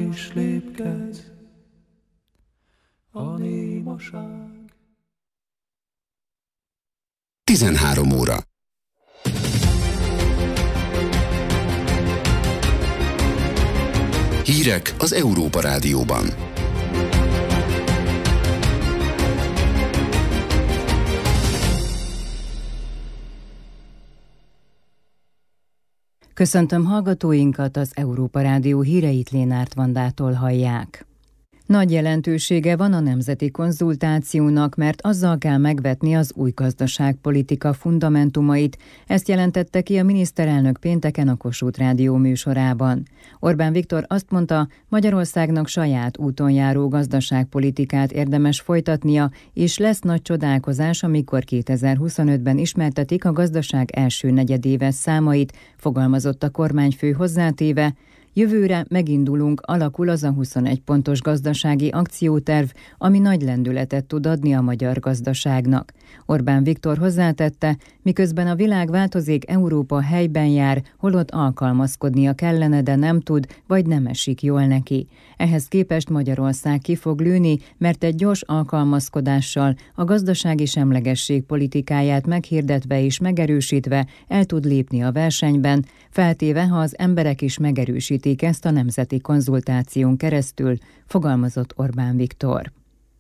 is lépked a némaság. 13 óra. Hírek az Európa Rádióban. Köszöntöm hallgatóinkat, az Európa Rádió híreit Lénárt Vandától hallják. Nagy jelentősége van a nemzeti konzultációnak, mert azzal kell megvetni az új gazdaságpolitika fundamentumait. Ezt jelentette ki a miniszterelnök pénteken a Kossuth Rádió műsorában. Orbán Viktor azt mondta, Magyarországnak saját úton járó gazdaságpolitikát érdemes folytatnia, és lesz nagy csodálkozás, amikor 2025-ben ismertetik a gazdaság első negyedéves számait, fogalmazott a kormányfő hozzátéve. Jövőre megindulunk, alakul az a 21 pontos gazdasági akcióterv, ami nagy lendületet tud adni a magyar gazdaságnak. Orbán Viktor hozzátette, miközben a világ változik, Európa helyben jár, holott alkalmazkodnia kellene, de nem tud, vagy nem esik jól neki. Ehhez képest Magyarország ki fog lőni, mert egy gyors alkalmazkodással, a gazdasági semlegesség politikáját meghirdetve és megerősítve el tud lépni a versenyben, feltéve, ha az emberek is megerősítik ezt a nemzeti konzultáción keresztül, fogalmazott Orbán Viktor.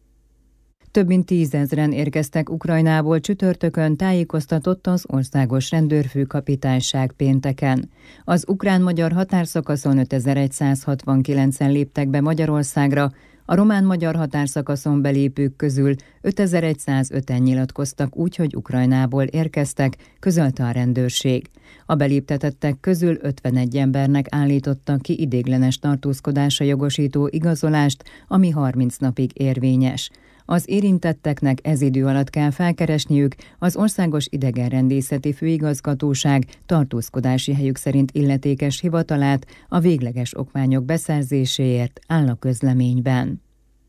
Több mint 10 000-en érkeztek Ukrajnából csütörtökön, tájékoztatott az Országos Rendőrfőkapitányság pénteken. Az ukrán-magyar határszakaszon 5169-en léptek be Magyarországra, a román-magyar határszakaszon belépők közül 5105-en nyilatkoztak úgy, hogy Ukrajnából érkeztek, közölte a rendőrség. A beléptetettek közül 51 embernek állítottak ki ideiglenes tartózkodásra jogosító igazolást, ami 30 napig érvényes. Az érintetteknek ez idő alatt kell felkeresniük az Országos Idegenrendészeti Főigazgatóság tartózkodási helyük szerint illetékes hivatalát a végleges okmányok beszerzéséért, áll a közleményben.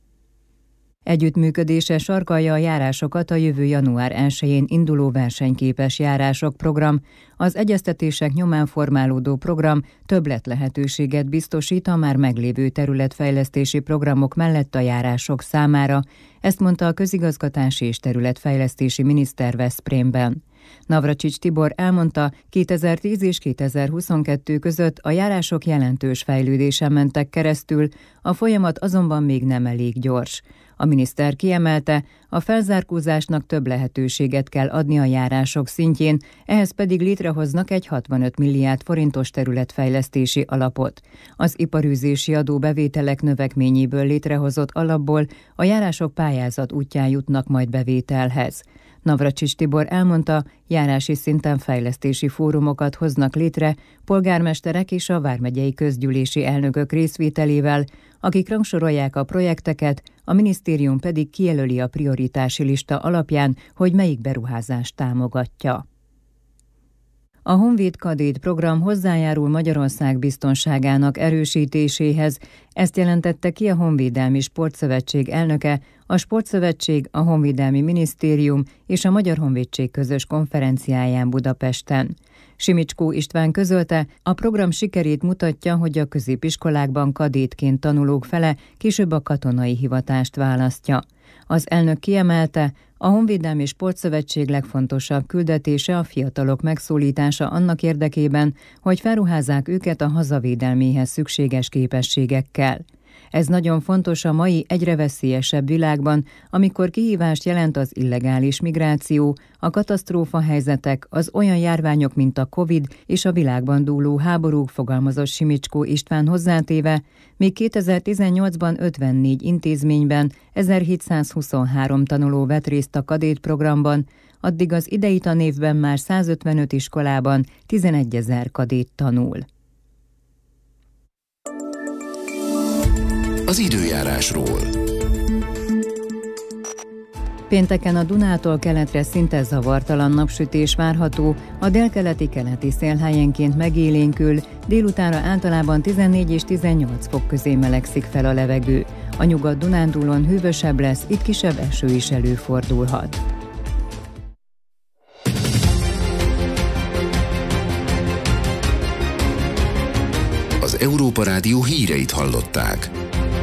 Együttműködése sarkalja a járásokat a jövő január 1-én induló versenyképes járások program. Az egyeztetések nyomán formálódó program többlet lehetőséget biztosít a már meglévő területfejlesztési programok mellett a járások számára. Ezt mondta a közigazgatási és területfejlesztési miniszter Veszprémben. Navracsics Tibor elmondta, 2010 és 2022 között a járások jelentős fejlődésen mentek keresztül, a folyamat azonban még nem elég gyors. A miniszter kiemelte, a felzárkózásnak több lehetőséget kell adni a járások szintjén, ehhez pedig létrehoznak egy 65 milliárd forintos területfejlesztési alapot. Az iparűzési adóbevételek növekményéből létrehozott alapból a járások pályázat útján jutnak majd bevételhez. Navracsics Tibor elmondta, járási szinten fejlesztési fórumokat hoznak létre polgármesterek és a vármegyei közgyűlési elnökök részvételével, akik rangsorolják a projekteket, a minisztérium pedig kijelöli a prioritási lista alapján, hogy melyik beruházást támogatja. A Honvéd Kadét program hozzájárul Magyarország biztonságának erősítéséhez, ezt jelentette ki a Honvédelmi Sportszövetség elnöke, a Sportszövetség, a Honvédelmi Minisztérium és a Magyar Honvédség közös konferenciáján Budapesten. Simicskó István közölte, a program sikerét mutatja, hogy a középiskolákban kadétként tanulók fele később a katonai hivatást választja. Az elnök kiemelte, a Honvédelmi Sportszövetség legfontosabb küldetése a fiatalok megszólítása annak érdekében, hogy felruházzák őket a hazavédelméhez szükséges képességekkel. Ez nagyon fontos a mai egyre veszélyesebb világban, amikor kihívást jelent az illegális migráció, a katasztrófahelyzetek, az olyan járványok, mint a Covid és a világban dúló háborúk, fogalmazott Simicskó István hozzátéve, míg 2018-ban 54 intézményben 1723 tanuló vett részt a kadétprogramban, addig az idei tanévben már 155 iskolában 11 000 kadét tanul. Az időjárásról. Pénteken a Dunától keletre szinte zavartalan napsütés várható, a délkeleti-keleti szél helyenként megélénkül, délutánra általában 14 és 18 fok közé melegszik fel a levegő. A Nyugat-Dunántúlon hűvösebb lesz, itt kisebb eső is előfordulhat. Az Európa Rádió híreit hallották.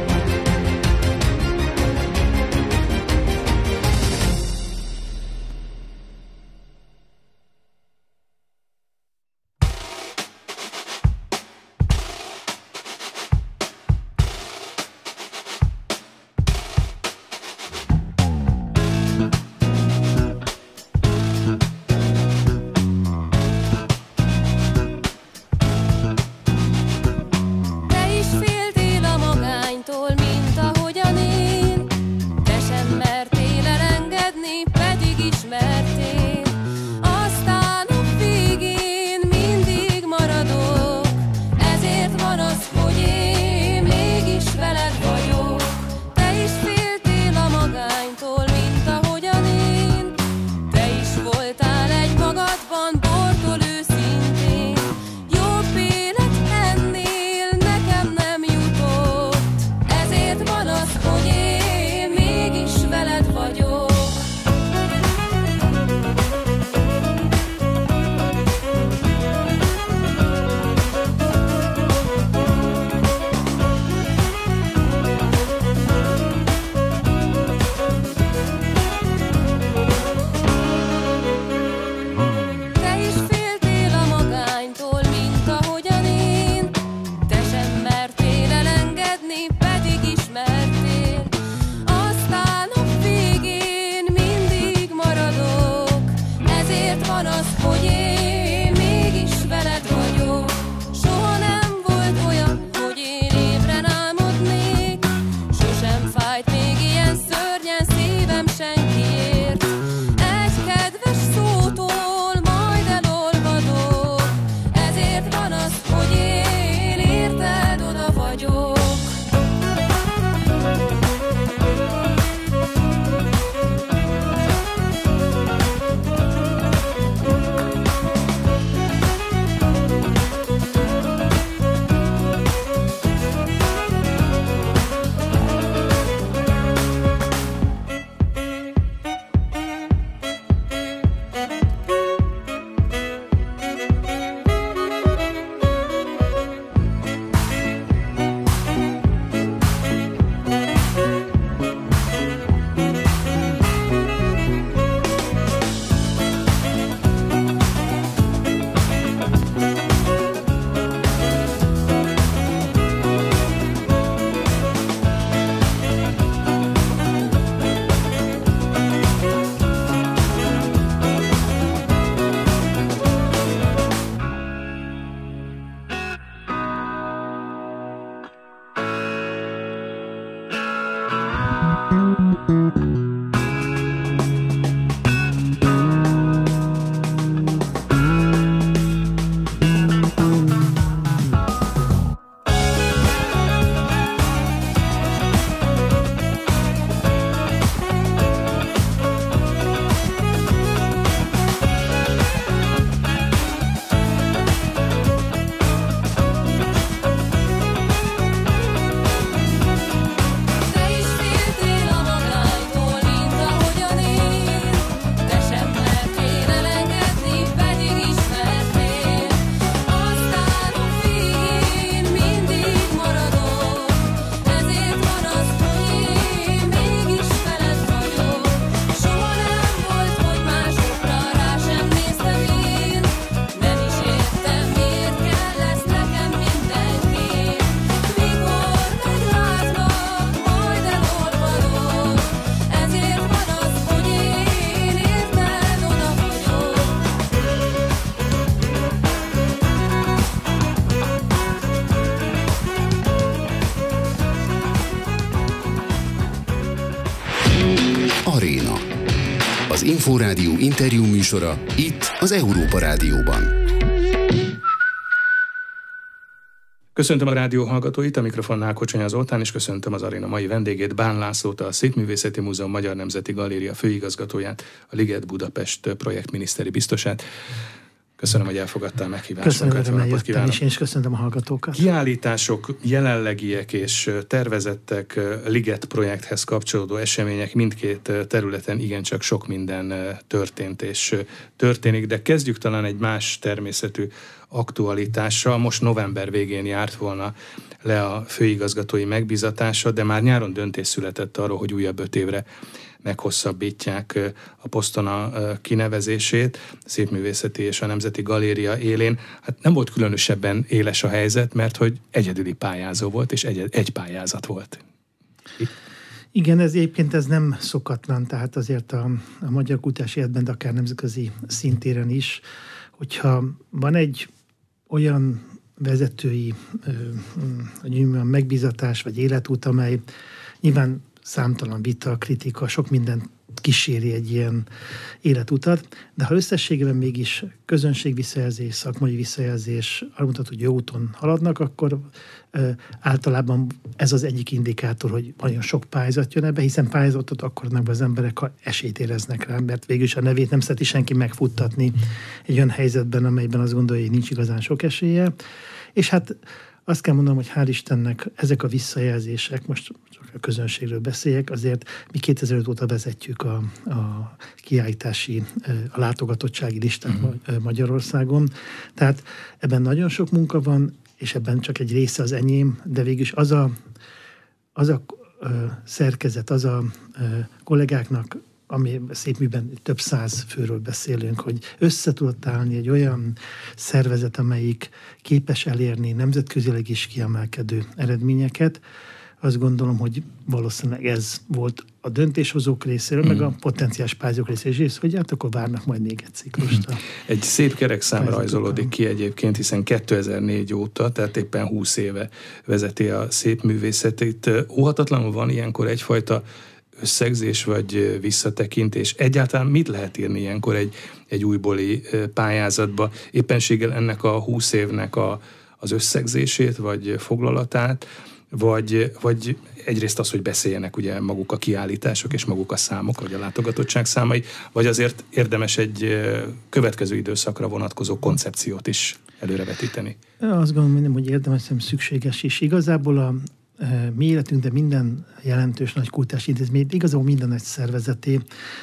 Aréna. Az Inforádió interjú műsora itt az Európa Rádióban. Köszöntöm a rádió hallgatóit, a mikrofonnál Kocsonya Zoltán, és köszöntöm az Aréna mai vendégét, Bán Lászlót, a Szépművészeti Múzeum Magyar Nemzeti Galéria főigazgatóját, a Liget Budapest projektminiszteri biztosát. Köszönöm, hogy elfogadtál meghívásunkat. Köszönöm, hogy eljöttem, és én is köszöntöm a hallgatókat. Kiállítások, jelenlegiek és tervezettek, Liget projekthez kapcsolódó események mindkét területen igencsak sok minden történt és történik, de kezdjük talán egy más természetű aktualitása. Most november végén járt volna le a főigazgatói megbízatása, de már nyáron döntés született arról, hogy újabb 5 évre meghosszabbítják a poszton a kinevezését, a Szépművészeti és a Nemzeti Galéria élén. Hát nem volt különösebben éles a helyzet, mert hogy egyedüli pályázó volt, és egy pályázat volt. Igen, egyébként ez nem szokatlan, tehát azért a magyar kutatási életben, de akár nemzetközi szintéren is, hogyha van egy olyan vezetői megbízatás vagy életút, amely nyilván számtalan vita, kritika, sok minden kíséri egy ilyen életutat, de ha összességében mégis közönségvisszajelzés, szakmai visszajelzés arra mutat, hogy jó úton haladnak, akkor általában ez az egyik indikátor, hogy nagyon sok pályázat jön ebbe, hiszen pályázatot akkor adnak be az emberek, ha esélyt éreznek rá, mert végülis a nevét nem szereti senki megfuttatni egy olyan helyzetben, amelyben azt gondolja, hogy nincs igazán sok esélye. És hát azt kell mondanom, hogy hál' Istennek ezek a visszajelzések, most csak a közönségről beszéljek, azért mi 2005 óta vezetjük a kiállítási, a látogatottsági listát Magyarországon. Tehát ebben nagyon sok munka van, és ebben csak egy része az enyém, de végülis az a szerkezet, az a kollégáknak, ami Szépműben több 100 főről beszélünk, hogy össze tudott állni egy olyan szervezet, amelyik képes elérni nemzetközileg is kiemelkedő eredményeket. Azt gondolom, hogy valószínűleg ez volt a döntéshozók részéről, meg a potenciális pályázók részéről is, hogy hát akkor várnak majd még egy ciklust. Egy szép kerekszám rajzolódik ki egyébként, hiszen 2004 óta, tehát éppen 20 éve vezeti a szépművészetét. Óhatatlanul van ilyenkor egyfajta összegzés vagy visszatekintés. Egyáltalán mit lehet írni ilyenkor egy újbóli pályázatba? Éppenséggel ennek a 20 évnek az összegzését vagy foglalatát, vagy egyrészt az, hogy beszéljenek ugye maguk a kiállítások és maguk a számok, vagy a látogatottság számai, vagy azért érdemes egy következő időszakra vonatkozó koncepciót is előrevetíteni? Azt gondolom, hogy érdemes, nem szükséges is. Igazából a mi életünk, de minden jelentős nagy kultási intézmény, igazából minden nagy szervezeté,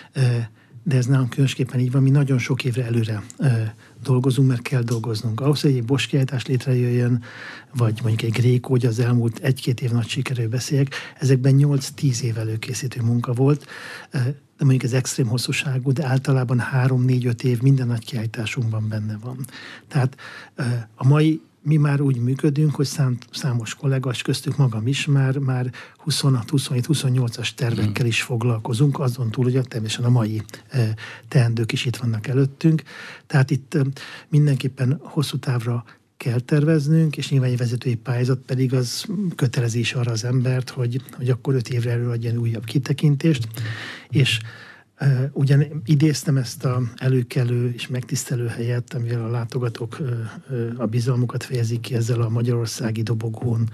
de ez nálunk különösképpen így van, mi nagyon sok évre előre dolgozunk, mert kell dolgoznunk. Ahhoz, hogy egy Bosch kiállítás létrejöjjön, vagy mondjuk egy Gréco, hogy az elmúlt 1-2 év nagy sikerről beszéljek, ezekben 8-10 év előkészítő munka volt, de mondjuk ez extrém hosszúságú, de általában 3-4-5 év minden nagy kiállításunkban benne van. Tehát a mai mi már úgy működünk, hogy számos kollega, és köztük magam is már 26-27-28-as tervekkel is foglalkozunk, azon túl, hogy természetesen a mai teendők is itt vannak előttünk. Tehát itt mindenképpen hosszú távra kell terveznünk, és nyilván egy vezetői pályázat pedig az kötelezés arra az embert, hogy akkor 5 évre elő adjon újabb kitekintést, és ugyan idéztem ezt a előkelő és megtisztelő helyet, amivel a látogatók a bizalmukat fejezik ki ezzel a magyarországi dobogón.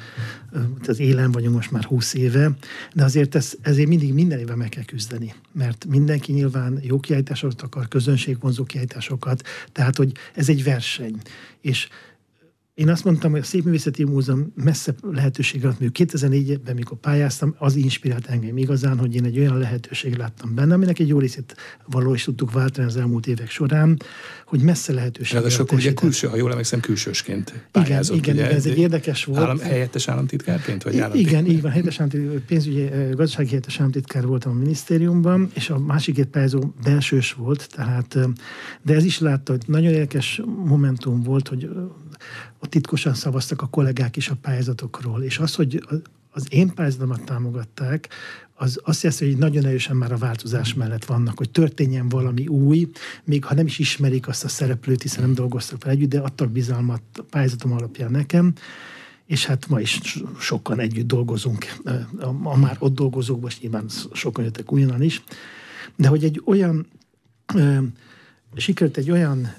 Az élen vagyunk most már 20 éve, de azért ezért mindig minden évben meg kell küzdeni, mert mindenki nyilván jó kiállításokat akar, közönségvonzó kiállításokat, tehát hogy ez egy verseny. És én azt mondtam, hogy a Szépművészeti Múzeum messze lehetőség alatt működik. 2004-ben, mikor pályáztam, az inspirált engem igazán, hogy én egy olyan lehetőséget láttam benne, aminek egy jó részét való is tudtuk váltani az elmúlt évek során, hogy messze lehetőség. Ráadásul akkor ugye külső, ha jól emlékszem, külsősként pályázott. Igen, ez egy érdekes volt. Helyettes államtitkárként, vagy Igen, így van, pénzügyi, gazdasági helyettes államtitkár voltam a minisztériumban, és a másik két pályázó belsős volt, tehát, de ez is látta, hogy nagyon érdekes momentum volt, hogy ott titkosan szavaztak a kollégák is a pályázatokról, és az, hogy az én pályázatomat támogatták, az azt jelenti, hogy nagyon erősen már a változás mellett vannak, hogy történjen valami új, még ha nem is ismerik azt a szereplőt, hiszen nem dolgoztak fel együtt, de adtak bizalmat a pályázatom alapján nekem, és hát ma is sokan együtt dolgozunk, a már ott dolgozók, most nyilván sokan jöttek újonnan is, de hogy egy olyan, sikerült egy olyan,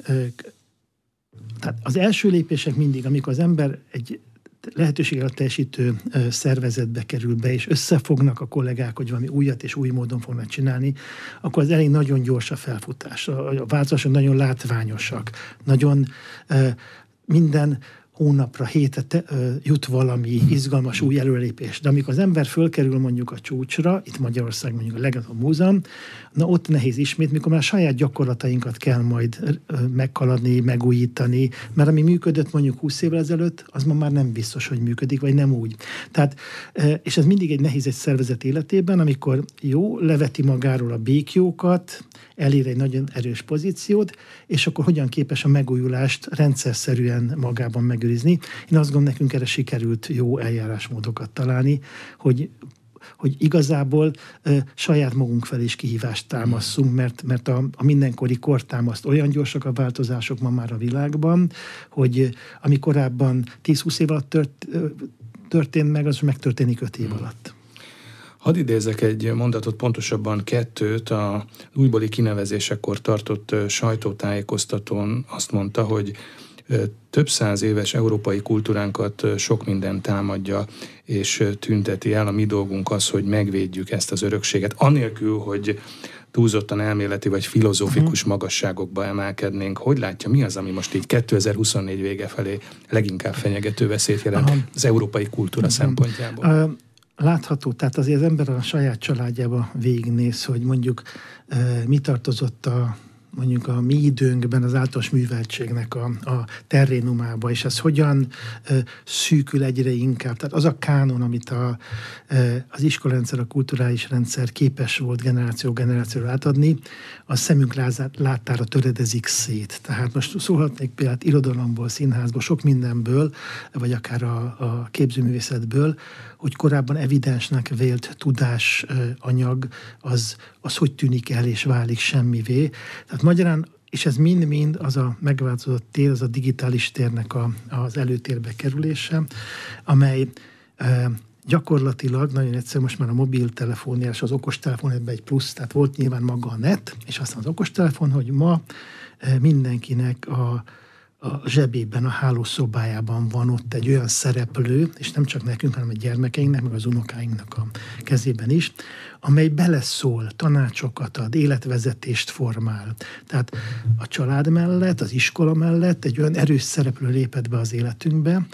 tehát az első lépések mindig, amikor az ember egy lehetőséggel teljesítő szervezetbe kerül be, és összefognak a kollégák, hogy valami újat és új módon fognak csinálni, akkor az elég nagyon gyors a felfutás. A változások nagyon látványosak, nagyon minden hónapra, hétre jut valami izgalmas új előrelépés. De amikor az ember fölkerül mondjuk a csúcsra, itt Magyarország mondjuk a legnagyobb múzeum, na ott nehéz ismét, mikor már a saját gyakorlatainkat kell majd meghaladni, megújítani, mert ami működött mondjuk 20 évvel ezelőtt, az ma már nem biztos, hogy működik, vagy nem úgy. Tehát, és ez mindig egy nehéz egy szervezet életében, amikor jó, leveti magáról a békjókat, elér egy nagyon erős pozíciót, és akkor hogyan képes a megújulást rendszerszerűen magában megőrizni. Én azt gondolom, nekünk erre sikerült jó eljárásmódokat találni, hogy igazából saját magunk felé is kihívást támaszunk, mert a mindenkori kor támaszt olyan gyorsak a változások ma már a világban, hogy ami korábban 10-20 év alatt történt meg, az megtörténik 5 év alatt. Hadd idézek egy mondatot, pontosabban 2, a újbóli kinevezésekor tartott sajtótájékoztatón azt mondta, hogy több száz éves európai kultúránkat sok minden támadja és tünteti el. A mi dolgunk az, hogy megvédjük ezt az örökséget, anélkül, hogy túlzottan elméleti vagy filozófikus magasságokba emelkednénk. Hogy látja, mi az, ami most így 2024 vége felé leginkább fenyegető veszélyt jelent az európai kultúra szempontjából? Látható, tehát azért az ember a saját családjába végignéz, hogy mondjuk mi tartozott mondjuk a mi időnkben az általános műveltségnek a terrénumába, és ez hogyan szűkül egyre inkább. Tehát az a kánon, amit az iskolarendszer, a kulturális rendszer képes volt generációra átadni, a szemünk láttára töredezik szét. Tehát most szólhatnék például irodalomból, színházból, sok mindenből, vagy akár a képzőművészetből, hogy korábban evidensnek vélt tudásanyag, az hogy tűnik el és válik semmivé. Tehát magyarán, és ez mind-mind az a megváltozott tér, az a digitális térnek az előtérbe kerülése, amely gyakorlatilag nagyon egyszerű, most már a mobiltelefonja és az okostelefon ebben egy plusz, tehát volt nyilván maga a net, és aztán az okostelefon, hogy ma mindenkinek a zsebében, a hálószobájában van ott egy olyan szereplő, és nem csak nekünk, hanem a gyermekeinknek, meg az unokáinknak a kezében is, amely beleszól, tanácsokat ad, életvezetést formál. Tehát a család mellett, az iskola mellett egy olyan erős szereplő lépett be az életünkbe,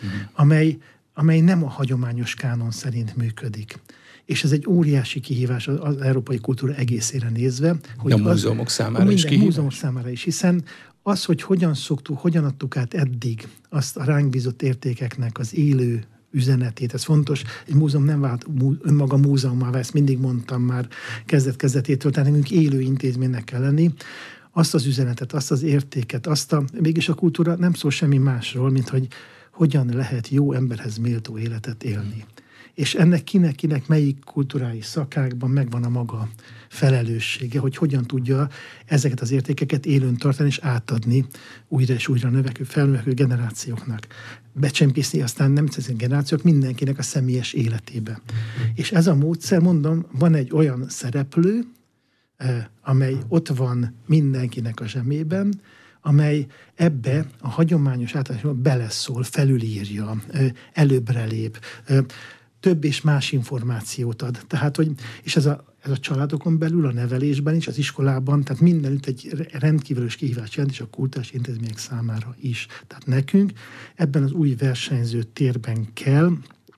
amely nem a hagyományos kánon szerint működik. És ez egy óriási kihívás az európai kultúra egészére nézve. Hogy a múzeumok számára is kihívás? Múzeumok számára is, hiszen az, hogy hogyan adtuk át eddig azt a ránk bízott értékeknek az élő üzenetét, ez fontos. Egy múzeum nem vált önmaga múzeummá, ezt mindig mondtam már kezdet-kezdetétől, tehát nekünk élő intézménynek kell lenni. Azt az üzenetet, azt az értéket, mégis a kultúra nem szól semmi másról, mint hogy hogyan lehet jó emberhez méltó életet élni. És ennek kinek melyik kulturális szakákban megvan a maga felelőssége, hogy hogyan tudja ezeket az értékeket élőn tartani és átadni újra és újra felnövekvő generációknak. Becsempészni aztán nem generációk mindenkinek a személyes életébe. És ez a módszer, mondom, van egy olyan szereplő, amely ott van mindenkinek a zsebében, amely ebbe a hagyományos általában beleszól, felülírja, előbbre lép, több és más információt ad. Tehát, és ez a családokon belül, a nevelésben is, az iskolában, tehát mindenütt egy rendkívüles kihívást jelent, és a kulturális intézmények számára is. Tehát nekünk ebben az új versenyző térben kell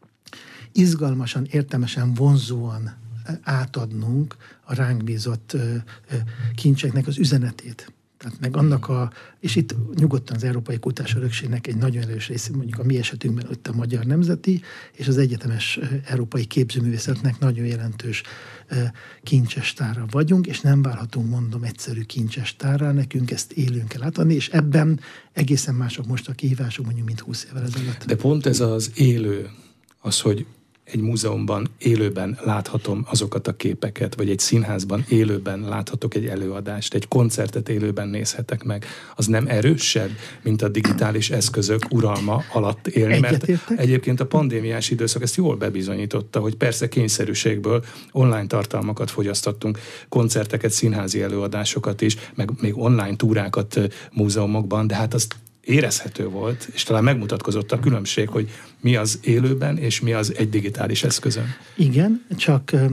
izgalmasan, értelmesen, vonzóan átadnunk a ránk bízott kincseknek az üzenetét. Tehát meg annak és itt nyugodtan az Európai Kulturális Örökségnek egy nagyon erős része, mondjuk a mi esetünkben ott a Magyar Nemzeti, és az egyetemes európai képzőművészetnek nagyon jelentős kincsestára vagyunk, és nem válhatunk, mondom, egyszerű kincsestárra, nekünk ezt élőn kell átadni, és ebben egészen mások most a kihívások, mondjuk, mint 20 évvel ezelőtt. De pont ez az élő, az, hogy egy múzeumban élőben láthatom azokat a képeket, vagy egy színházban élőben láthatok egy előadást, egy koncertet élőben nézhetek meg, az nem erősebb, mint a digitális eszközök uralma alatt élni? Mert egyébként a pandémiás időszak ezt jól bebizonyította, hogy persze kényszerűségből online tartalmakat fogyasztottunk, koncerteket, színházi előadásokat is, meg még online túrákat múzeumokban, de hát az érezhető volt, és talán megmutatkozott a különbség, hogy mi az élőben, és mi az egy digitális eszközön. Igen, csak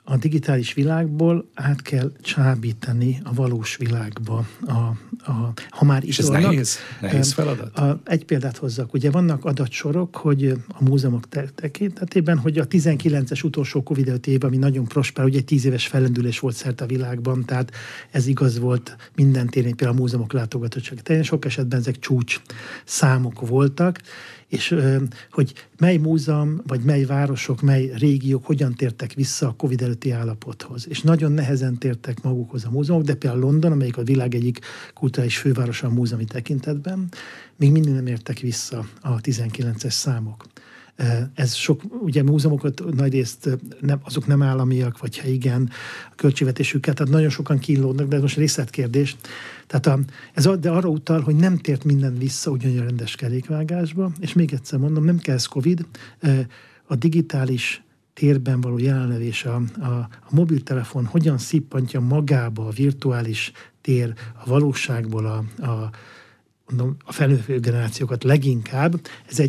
a digitális világból át kell csábítani a valós világba. Ha már és ez nehéz feladat? Egy példát hozzak. Ugye vannak adatsorok, hogy a múzeumok tekintetében, hogy a 19-es utolsó Covid-5 év, ami nagyon prosper, ugye egy 10 éves fellendülés volt szerte a világban, tehát ez igaz volt minden téren, például a múzeumok látogatottsága. Tehát sok esetben ezek csúcs számok voltak, és hogy mely múzeum, vagy mely városok, mely régiók hogyan tértek vissza a Covid előtti állapothoz. És nagyon nehezen tértek magukhoz a múzeumok, de például London, amelyik a világ egyik kulturális fővárosa a múzeumi tekintetben, még mindig nem értek vissza a 19-es számok. Ez sok, ugye múzeumokat nagyrészt azok nem államiak, vagy ha igen, a költségvetésüket, tehát nagyon sokan kínlódnak, de ez most részletkérdés. Tehát de arra utal, hogy nem tért minden vissza ugyanolyan rendes kerékvágásba, és még egyszer mondom, nem kell ez Covid, a digitális térben való jelenlevés, a mobiltelefon hogyan szippantja magába a virtuális tér, a valóságból a felnövő generációkat leginkább,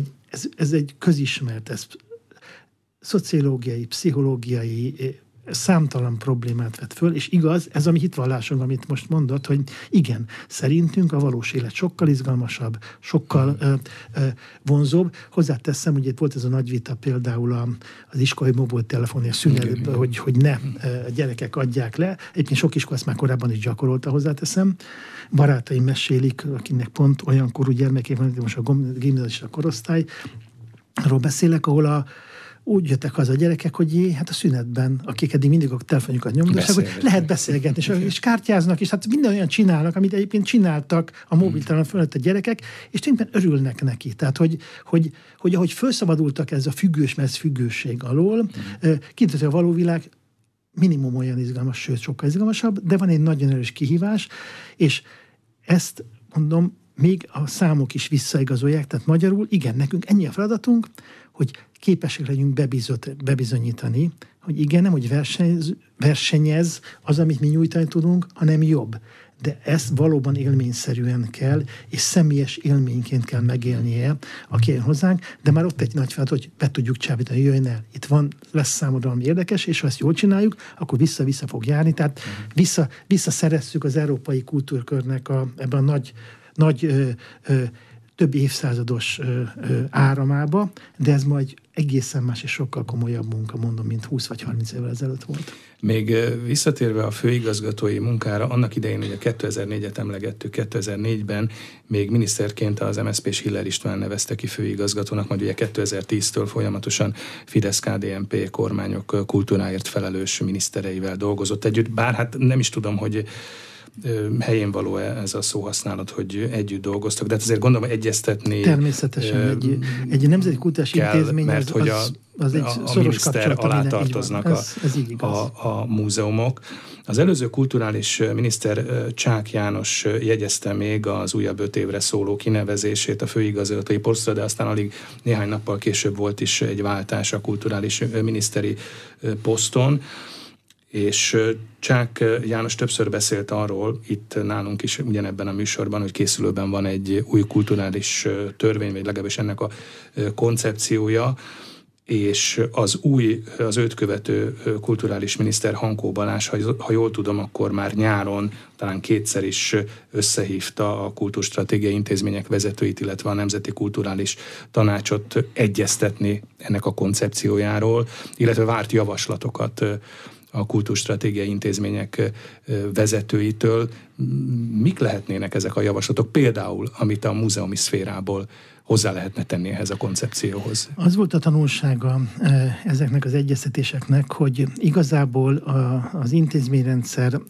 ez egy közismert, ez szociológiai, pszichológiai, számtalan problémát vet föl, és igaz, ez a mi hitvallásunk, amit most mondott, hogy igen, szerintünk a valós élet sokkal izgalmasabb, sokkal vonzóbb. Hozzáteszem, hogy itt volt ez a nagy vita például az iskolai mobiltelefonja szünetben, hogy ne a gyerekek adják le. Egyébként sok iskola ezt már korábban is gyakorolta, hozzáteszem. Barátaim mesélik, akinek pont olyan korú gyermekek van, most a gimnazista korosztály, arról beszélek, ahol úgy jöttek haza a gyerekek, hogy hát a szünetben, akik eddig mindig a telefonjukat nyomdosság, hogy lehet beszélgetni, és kártyáznak, és hát minden olyan csinálnak, amit egyébként csináltak a mobiltelefon fölött a gyerekek, és tényleg örülnek neki. Tehát, hogy ahogy felszabadultak ez a függőség alól, kiderült, hogy a való világ minimum olyan izgalmas, sőt, sokkal izgalmasabb, de van egy nagyon erős kihívás, és ezt mondom, még a számok is visszaigazolják, tehát magyarul, igen, nekünk ennyi a feladatunk, hogy képesek legyünk bebizonyítani, hogy igen, nem, hogy versenyez az, amit mi nyújtani tudunk, hanem jobb. De ezt valóban élményszerűen kell, és személyes élményként kell megélnie, aki jön hozzánk, de már ott egy nagy feladat, hogy be tudjuk csábítani, jöjjön el. Itt lesz számodra valami érdekes, és ha ezt jól csináljuk, akkor vissza fog járni. Tehát visszaszerezzük az európai kultúrkörnek ebben a nagy több évszázados áramába, de ez majd egészen más és sokkal komolyabb munka, mondom, mint 20 vagy 30 évvel ezelőtt volt. Még visszatérve a főigazgatói munkára, annak idején ugye 2004-et emlegettük, 2004-ben még miniszterként az MSZP-s Hiller István nevezte ki főigazgatónak, majd ugye 2010-től folyamatosan Fidesz-KDNP kormányok kultúráért felelős minisztereivel dolgozott együtt, bár hát nem is tudom, hogy helyén való ez a szóhasználat, hogy együtt dolgoztak, de hát azért gondolom, hogy egyeztetni természetesen egy nemzeti kultúrás intézmény, mert hogy az egy a szoros miniszter alá tartoznak a múzeumok. Az előző kulturális miniszter Csák János jegyezte még az újabb 5 évre szóló kinevezését a főigazgatói posztra, de aztán alig néhány nappal később volt is egy váltás a kulturális miniszteri poszton, és Csák János többször beszélt arról, itt nálunk is ugyanebben a műsorban, hogy készülőben van egy új kulturális törvény, vagy legalábbis ennek a koncepciója, és az őt követő kulturális miniszter Hankó Balázs, ha jól tudom, akkor már nyáron talán kétszer is összehívta a kultúrstratégiai intézmények vezetőit, illetve a Nemzeti Kulturális Tanácsot egyeztetni ennek a koncepciójáról, illetve várt javaslatokat a kultúrstratégiai intézmények vezetőitől. Mik lehetnének ezek a javaslatok, például, amit a múzeumi szférából hozzá lehetne tenni ehhez a koncepcióhoz? Az volt a tanulsága ezeknek az egyeztetéseknek, hogy igazából az intézményrendszer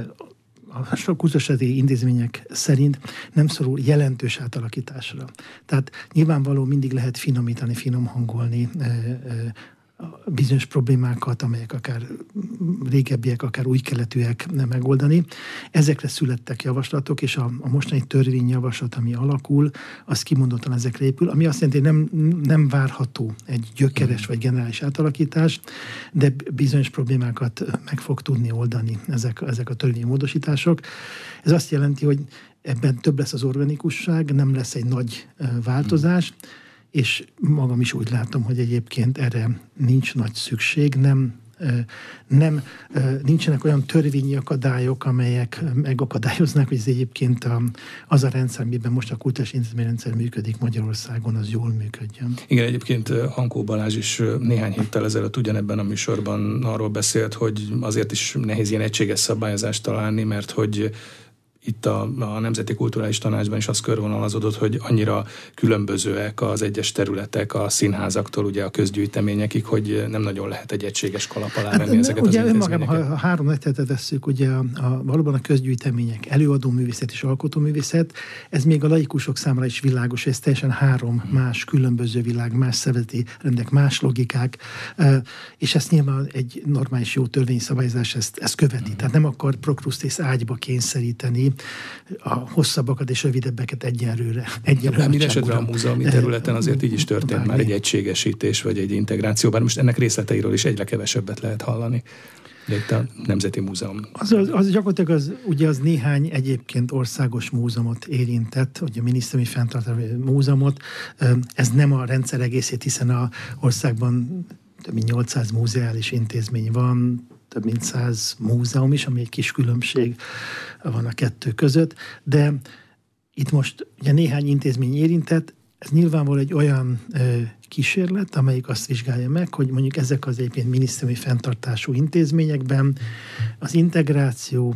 a sok kultúrstratégiai intézmények szerint nem szorul jelentős átalakításra. Tehát nyilvánvaló mindig lehet finomítani, finomhangolni bizonyos problémákat, amelyek akár régebbiek, akár új keletűek nem megoldani. Ezekre születtek javaslatok, és a mostani törvényjavaslat, ami alakul, az kimondottan ezekre épül, ami azt jelenti, hogy nem várható egy gyökeres vagy generális átalakítás, de bizonyos problémákat meg fog tudni oldani ezek a törvényi módosítások. Ez azt jelenti, hogy ebben több lesz az organikusság, nem lesz egy nagy változás, és magam is úgy látom, hogy egyébként erre nincs nagy szükség, nem Nincsenek olyan törvényi akadályok, amelyek megakadályoznák, hogy ez egyébként az a rendszer, amiben most a kulturális intézményrendszer működik Magyarországon, az jól működjön. Igen, egyébként Hankó Balázs is néhány héttel ezelőtt ugyanebben a műsorban arról beszélt, hogy azért is nehéz ilyen egységes szabályozást találni, mert hogy itt a Nemzeti Kulturális Tanácsban is az körvonalazódott, hogy annyira különbözőek az egyes területek a színházaktól ugye a közgyűjteményekig, hogy nem nagyon lehet egy egységes kalap alá venni ezeket ugye az intézményeket. Önmagában, ha három netet vesszük, ugye valóban a közgyűjtemények, előadóművészet és alkotóművészet, ez még a laikusok számára is világos, ez teljesen három más különböző világ, más szervezeti rendek, más logikák, és ezt nyilván egy normális jó törvényszabályozás ezt követi. Tehát nem akar prokrusztész ágyba kényszeríteni a hosszabbakat és rövidebbeket egyenlőre. Mindenesetre a múzeumi területen azért így is történt már egy egységesítés, vagy egy integráció, bár most ennek részleteiről is egyre kevesebbet lehet hallani. De itt a Nemzeti Múzeum. Az gyakorlatilag ugye az néhány egyébként országos múzeumot érintett, ugye a Minisztériumi Fenntartási Múzeumot. Ez nem a rendszer egészét, hiszen az országban több mint 800 múzeális intézmény van, több mint 100 múzeum is, ami egy kis különbség van a kettő között, de itt most ugye néhány intézmény érintett, ez nyilvánvalóan egy olyan kísérlet, amelyik azt vizsgálja meg, hogy mondjuk ezek az egyébként minisztériumi fenntartású intézményekben az integráció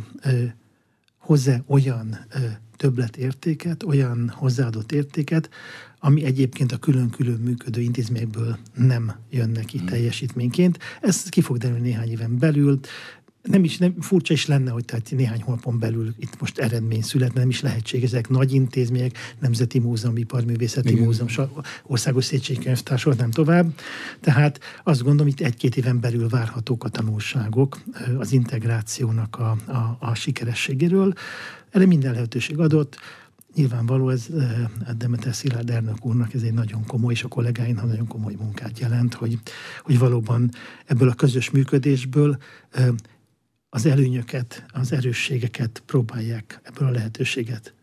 hozzá olyan többletértéket, olyan hozzáadott értéket, ami egyébként a külön-külön működő intézményekből nem jönnek ki teljesítményként. Ez ki fog derülni néhány éven belül. Nem furcsa is lenne, hogy tehát néhány hónapon belül itt most eredmény születne, nem is lehetséges. Ezek nagy intézmények, Nemzeti Múzeum, Iparművészeti Múzeum, Országos Széchenyi Könyvtár, nem tovább. Tehát azt gondolom, itt egy-két éven belül várhatók a tanulságok az integrációnak a sikerességéről. Erre minden lehetőség adott. Nyilvánvaló ez Demeter Szilárd elnök úrnak ez egy nagyon komoly, és a kollégáinak nagyon komoly munkát jelent, hogy valóban ebből a közös működésből az előnyöket, az erősségeket próbálják ebből a lehetőséget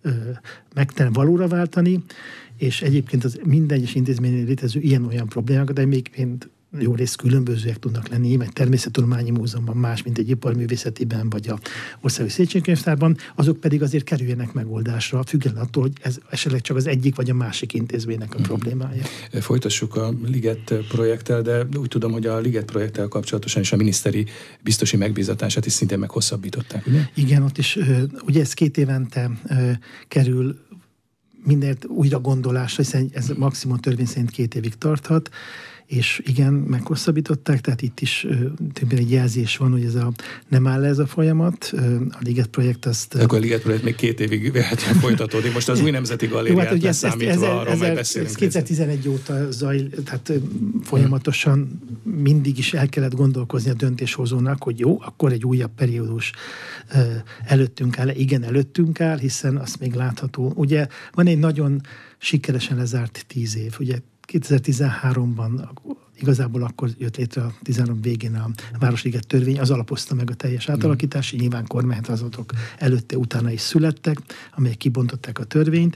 valóra váltani, és egyébként az minden egyes intézményen létező ilyen-olyan problémák, de még jó részt különbözőek tudnak lenni, mert természettudományi múzeumban más, mint egy iparművészetiben, vagy a Országos Széchenyi Könyvtárban, azok pedig azért kerüljenek megoldásra, függetlenül attól, hogy ez esetleg csak az egyik vagy a másik intézménynek a problémája. Folytassuk a Liget projekttel, de úgy tudom, hogy a Liget projekttel kapcsolatosan is a miniszteri biztosi megbízatását is szintén meghosszabbították, ugye? Igen, ott is, ugye ez 2 évente kerül mindent újra gondolásra, hiszen ez maximum törvény szerint 2 évig tarthat, és igen, meghosszabbították, tehát itt is egy jelzés van, hogy nem áll ez a folyamat. A Liget projekt azt... Akkor a Liget projekt még 2 évig vehetően folytatódik. Most az új nemzeti galériát leszámítva, arról majd beszélünk. Ez 2011 óta tehát folyamatosan mindig is el kellett gondolkozni a döntéshozónak, hogy jó, akkor egy újabb periódus előttünk áll. Igen, előttünk áll, hiszen azt még látható. Ugye van egy nagyon sikeresen lezárt 10 év, ugye 2013-ban igazából akkor jött létre a 13 végén a Városliget törvény, az alapozta meg a teljes átalakítási, nyilván kormányhatározatok előtte, utána is születtek, amelyek kibontották a törvényt,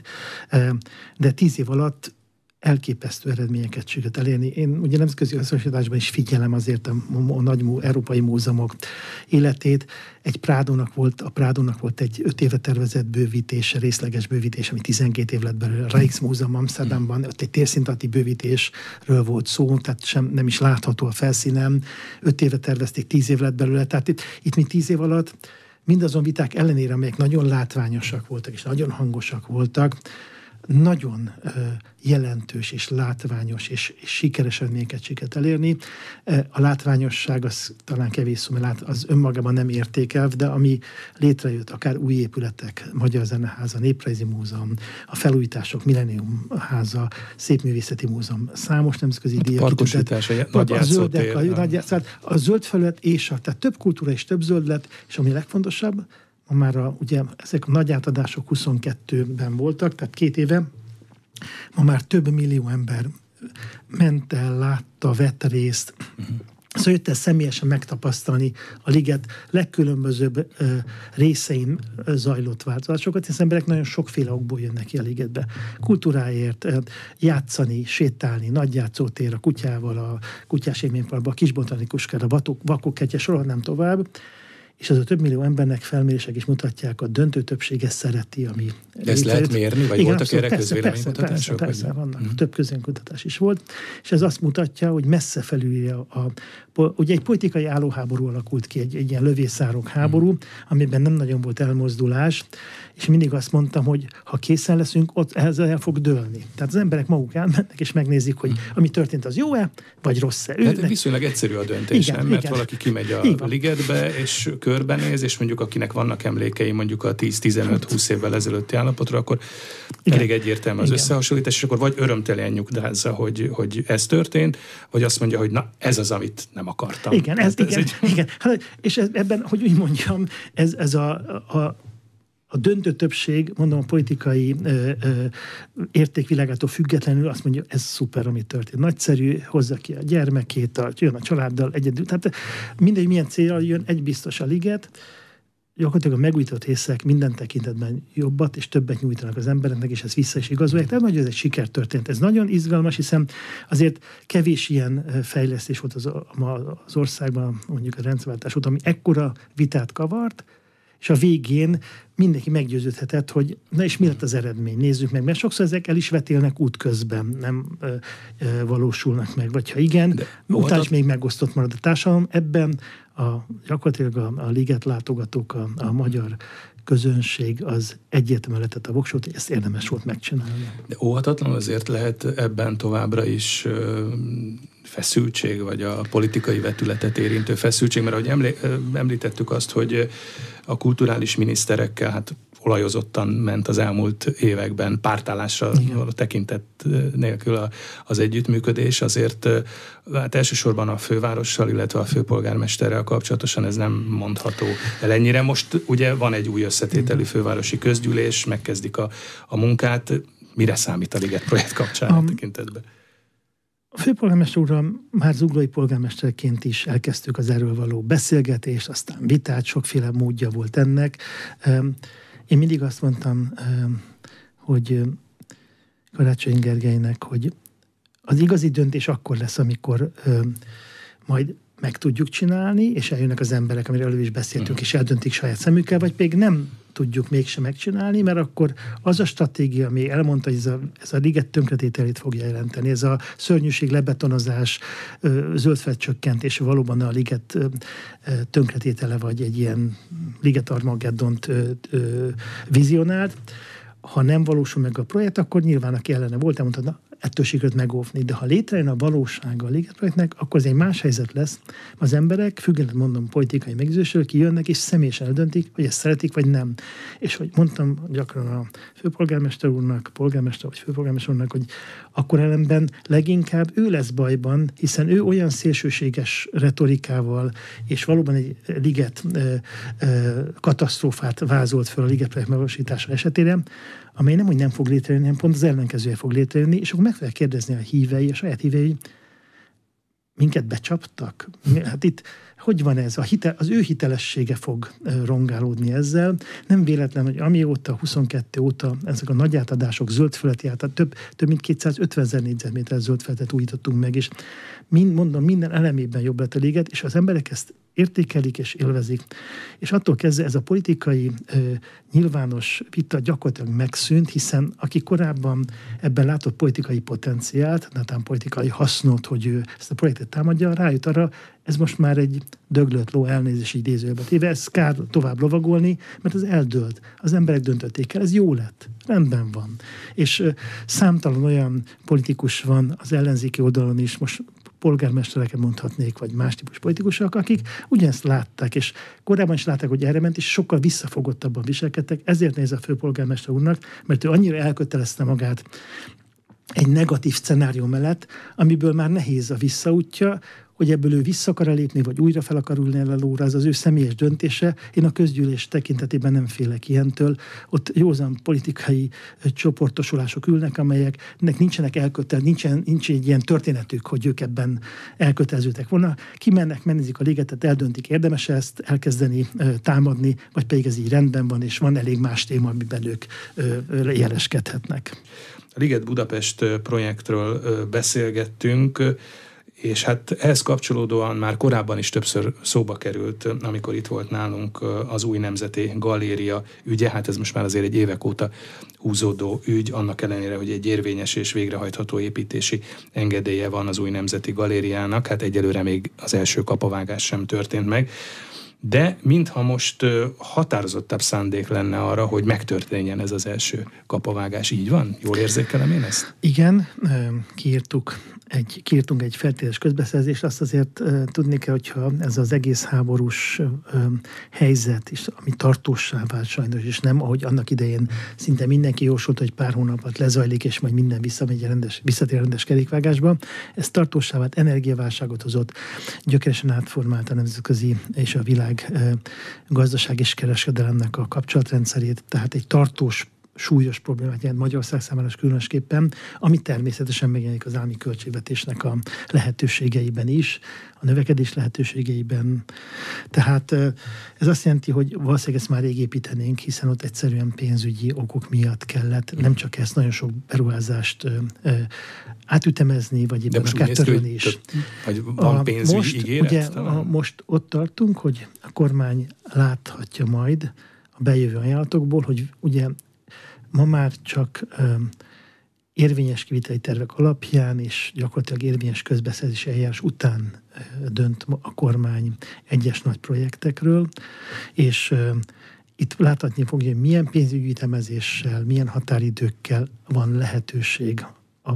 de 10 év alatt elképesztő eredményeket sikerült elérni. Én ugye nemzetközi összehasonlításban is figyelem azért a nagy európai múzeumok életét. A Prádónak volt egy 5 éve tervezett bővítése, részleges bővítés, ami 12 év lett belőle. A Rijksmuseum Amsterdamban ott egy térszintati bővítésről volt szó, tehát nem is látható a felszínen. 5 éve tervezték, 10 év lett belőle. Tehát itt mi 10 év alatt mindazon viták ellenére, amelyek nagyon látványosak voltak és nagyon hangosak voltak, nagyon jelentős és látványos és sikeres eredményeket sikerült elérni. A látványosság az talán kevés szó, mert az önmagában nem értékelv, de ami létrejött, akár új épületek, Magyar Zeneháza, Néprajzi Múzeum, a felújítások, Millennium Háza, Szépművészeti Múzeum, számos nemzetközi díjak. Parkosítás, a zöld felület tehát több kultúra és több zöld lett, és ami legfontosabb, már ugye ezek a nagy átadások 22-ben voltak, tehát 2 éve, ma már több millió ember ment el, látta, vett részt Szóval jött el személyesen megtapasztalni a liget legkülönbözőbb részein zajlott változásokat, hiszen emberek nagyon sokféle okból jönnek ki a ligetbe. Kultúráért, játszani, sétálni, nagyjátszótér, a kutyával, a kutyás élményparkba, a kisbotanikuskára, a vakóketje, sorolhatnám tovább. És az a több millió embernek felmérések is mutatják, a döntő többsége szereti, ami... De ezt lehet mérni, vagy voltak erre közvéleménykutatások? Persze, vannak. Több közvéleménykutatás is volt, és ez azt mutatja, hogy messze felülírja ugye egy politikai állóháború alakult ki, egy ilyen lövészárok háború, amiben nem nagyon volt elmozdulás, és mindig azt mondtam, hogy ha készen leszünk, ott ezzel el fog dőlni. Tehát az emberek maguk elmennek, és megnézik, hogy ami történt, az jó-e, vagy rossz-e. Tehát viszonylag egyszerű a döntés, nem? Mert valaki kimegy a ligetbe, és körbenéz, és mondjuk akinek vannak emlékei mondjuk a 10-15-20 évvel ezelőtti állapotra, akkor elég egyértelmű az összehasonlítás, és akkor vagy örömtelen nyugdázza, hogy ez történt, vagy azt mondja, hogy na, ez az, amit nem akartam. Igen. És ebben, hogy úgy mondjam, ez a döntő többség, mondom, a politikai értékvilágától függetlenül azt mondja, ez szuper, ami történt. Nagyszerű, hozza ki a gyermekét, jön a családdal egyedül. Tehát mindegy, milyen célra jön, egy biztos a liget, gyakorlatilag a megújított részek minden tekintetben jobbat és többet nyújtanak az embereknek, és ezt vissza is igazolják. Tehát nagyon ez egy sikertörténet. Ez nagyon izgalmas, hiszen azért kevés ilyen fejlesztés volt az országban, mondjuk a rendszerváltás óta, ami ekkora vitát kavart, és a végén mindenki meggyőződhetett, hogy na és mi lett az eredmény, nézzük meg, mert sokszor ezek el is vetélnek útközben, nem valósulnak meg, vagy ha igen, utána is még megosztott marad a társadalom. Ebben gyakorlatilag a liget látogatók, a magyar közönség az egyértelműen letett a voksot, hogy ezt érdemes volt megcsinálni. De óhatatlanul azért lehet ebben továbbra is feszültség, vagy a politikai vetületet érintő feszültség, mert ahogy említettük azt, hogy a kulturális miniszterekkel hát olajozottan ment az elmúlt években pártállásra tekintet nélkül az együttműködés, azért hát elsősorban a fővárossal, illetve a főpolgármesterrel kapcsolatosan ez nem mondható el ennyire. Most ugye van egy új összetételű fővárosi közgyűlés, megkezdik a munkát. Mire számít a Liget projekt kapcsán tekintetben? A főpolgármester úrral már zuglói polgármesterként is elkezdtük az erről való beszélgetést, aztán vitát, sokféle módja volt ennek. Én mindig azt mondtam, hogy Karácsony Gergelynek, hogy az igazi döntés akkor lesz, amikor majd meg tudjuk csinálni, és eljönnek az emberek, amiről előbb is beszéltünk, és eldöntik saját szemükkel, vagy pedig nem tudjuk mégsem megcsinálni, mert akkor az a stratégia, ami elmondta, hogy ez a liget tönkretételét fogja jelenteni, ez a szörnyűség, lebetonozás, zöldfelcsökkentés, valóban a liget tönkretétele, vagy egy ilyen liget Armageddont vizionált. Ha nem valósul meg a projekt, akkor nyilván aki ellene volt, elmondta, na, ettől sikerült megóvni. De ha létrejön a valósága a Liget projektnek, akkor ez egy más helyzet lesz. Az emberek, függetlenül mondom politikai meggyőzésről, kijönnek és személyesen eldöntik, hogy ezt szeretik, vagy nem. És hogy mondtam gyakran a főpolgármester úrnak, polgármester vagy főpolgármester úrnak, hogy akkor ellenben leginkább ő lesz bajban, hiszen ő olyan szélsőséges retorikával, és valóban egy liget katasztrófát vázolt föl a Liget projekt megvalósítása esetére, amely nem, hogy nem fog létrejönni, hanem pont az ellenkezője fog létrejönni, és akkor meg fogják kérdezni a hívei, a saját hívei, minket becsaptak? Hát itt hogy van ez? Az ő hitelessége fog rongálódni ezzel. Nem véletlen, hogy amióta, 22 óta ezek a nagy átadások, zöldfeleti átadások, több mint 250 000 négyzetméter zöldfeletet újítottunk meg, és minden elemében jobb lett a Liget, és az emberek ezt értékelik és élvezik. És attól kezdve ez a politikai nyilvános vita gyakorlatilag megszűnt, hiszen aki korábban ebben látott politikai potenciált, netán politikai hasznot, hogy ő ezt a projektet támadja, rájött arra, ez most már egy döglött ló, elnézési idézőjelbe téve, ez kár tovább lovagolni, mert ez eldőlt. Az emberek döntötték el, ez jó lett, rendben van. És számtalan olyan politikus van az ellenzéki oldalon is, most polgármestereket mondhatnék, vagy más típus politikusok, akik ugyanezt látták, és korábban is látták, hogy erre ment, és sokkal visszafogottabban viselkedtek. Ezért néz a főpolgármester úrnak, mert ő annyira elkötelezte magát egy negatív szenárió mellett, amiből már nehéz a visszaútja, hogy ebből ő vissza akar lépni, vagy újra fel akar ülni el a lóra, az ő személyes döntése. Én a közgyűlés tekintetében nem félek ilyentől. Ott józan politikai csoportosulások ülnek, amelyeknek nincsenek nincs egy ilyen történetük, hogy ők ebben elköteleződtek volna. Kimennek, megnézik a ligetet, eldöntik, érdemes ezt elkezdeni támadni, vagy pedig ez így rendben van, és van elég más téma, amiben ők jeleskedhetnek. A Liget Budapest projektről beszélgettünk, és hát ehhez kapcsolódóan már korábban is többször szóba került, amikor itt volt nálunk az új nemzeti galéria ügye, hát ez most már azért egy évek óta húzódó ügy, annak ellenére, hogy egy érvényes és végrehajtható építési engedélye van az új nemzeti galériának, hát egyelőre még az első kapavágás sem történt meg. De mintha most határozottabb szándék lenne arra, hogy megtörténjen ez az első kapavágás. Így van? Jól érzékelem én ezt? Igen, kiírtunk egy feltételes közbeszerzést, azt azért tudni kell, hogyha ez az egész háborús helyzet, és ami tartóssá vált sajnos, és nem, ahogy annak idején szinte mindenki jósolt, hogy pár hónapot lezajlik, és majd minden visszatér rendes kerékvágásba. Ez tartóssá vált, energiaválságot hozott, gyökeresen átformálta a nemzetközi és a világ gazdaság és kereskedelemnek a kapcsolatrendszerét, tehát egy tartós, súlyos problémát jelent Magyarország számára különösképpen, ami természetesen megjelenik az állami költségvetésnek a lehetőségeiben is, a növekedés lehetőségeiben. Tehát ez azt jelenti, hogy valószínűleg ezt már rég építenénk, hiszen ott egyszerűen pénzügyi okok miatt kellett nem csak ezt, nagyon sok beruházást átütemezni, vagy éppen akár törölni is. Vagy van pénzügyi ígéret? Most ott tartunk, hogy a kormány láthatja majd a bejövő ajánlatokból, hogy ugye ma már csak érvényes kiviteli tervek alapján és gyakorlatilag érvényes közbeszerzési eljárás után dönt a kormány egyes nagy projektekről, és itt láthatni fogja, hogy milyen pénzügyi ütemezéssel, milyen határidőkkel van lehetőség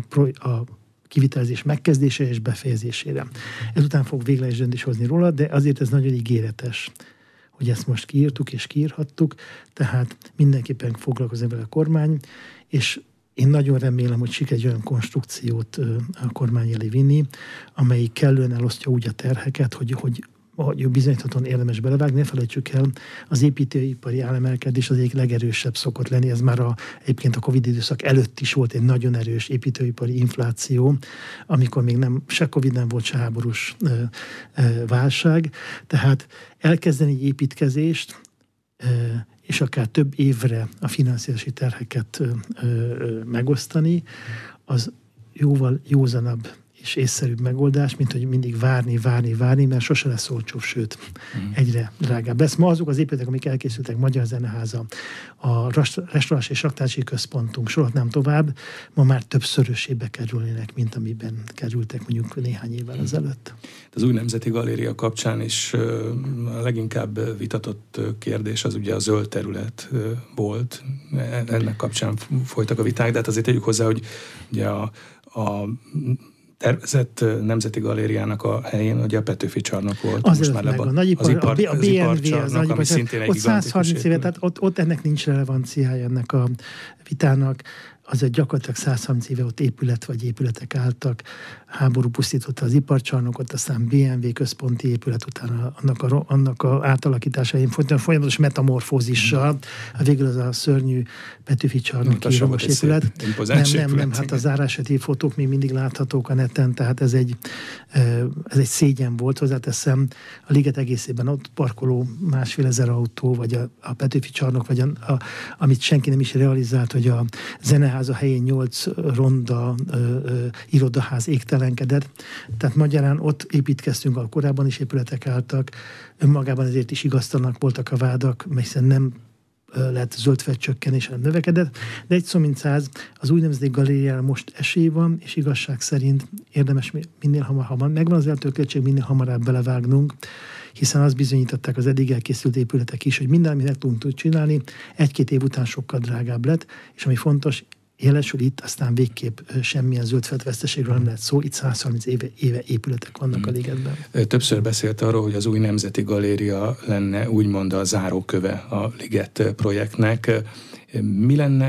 a kivitelezés megkezdése és befejezésére. Ezután fog végleges döntés hozni róla, de azért ez nagyon ígéretes, hogy ezt most kiírtuk és kiírhattuk, tehát mindenképpen foglalkozni vele a kormány, és én nagyon remélem, hogy sikerül egy olyan konstrukciót a kormány elé vinni, amelyik kellően elosztja úgy a terheket, hogy bizonyíthatóan érdemes belevágni. Ne felejtsük el, az építőipari áremelkedés az egyik legerősebb szokott lenni. Ez már egyébként a Covid időszak előtt is volt egy nagyon erős építőipari infláció, amikor még se Covid nem volt, se háborús válság. Tehát elkezdeni építkezést, és akár több évre a finanszírozási terheket megosztani, az jóval józanabb és észszerűbb megoldás, mint hogy mindig várni, mert sose lesz olcsóbb, sőt, egyre drágább lesz. Ma azok az épületek, amik elkészültek, Magyar Zeneháza, a Restaurálás és Raktácsi Központunk, sorolhatnám tovább, ma már többszörösébe kerülnének, mint amiben kerültek mondjuk néhány évvel ezelőtt. Az új nemzeti galéria kapcsán is a leginkább vitatott kérdés az ugye a zöld terület volt. Ennek kapcsán folytak a viták, de hát azért tegyük hozzá, hogy ugye a tervezett nemzeti galériának a helyén ugye a Petőfi csarnok volt. Az most már meg a nagyipar, a BMW, az nagyipar, ami szintén egy ott 130 éve, tehát ott ennek nincs relevanciája ennek a vitának. Az egy gyakorlatilag 130 éve ott épület vagy épületek álltak, háború pusztította az iparcsarnokot, aztán BMW központi épület, utána annak a átalakításain folyamatos metamorfózissal, végül az a szörnyű Petőfi csarnoki romos épület. Nem, hát a zárásati fotók még mindig láthatók a neten, tehát ez egy szégyen volt, hozzáteszem, a liget egészében ott parkoló 1500 autó, vagy a Petőfi csarnok, vagy amit senki nem is realizált, hogy a Zeneháza helyén 8 ronda irodaház égtelenkedett. Tehát magyarán ott építkeztünk, ahol korábban is épületek álltak, önmagában ezért is igaztalanok voltak a vádak, mert hiszen nem lehet zöldfegycsökkenés, hanem növekedett, de egy szó mint 100, az új nemzeti galériára most esély van, és igazság szerint érdemes minél hamarabb, megvan az eltökéltség, minél hamarabb belevágnunk, hiszen azt bizonyították az eddig elkészült épületek is, hogy minden, amit meg tudunk csinálni, 1-2 év után sokkal drágább lett, és ami fontos, jelesül itt, aztán végképp semmilyen zöldföldveszteségről nem lehet szó, itt 130 éve épületek vannak a ligetben. Többször beszélt arról, hogy az új nemzeti galéria lenne úgymond a záróköve a liget projektnek. Mi lenne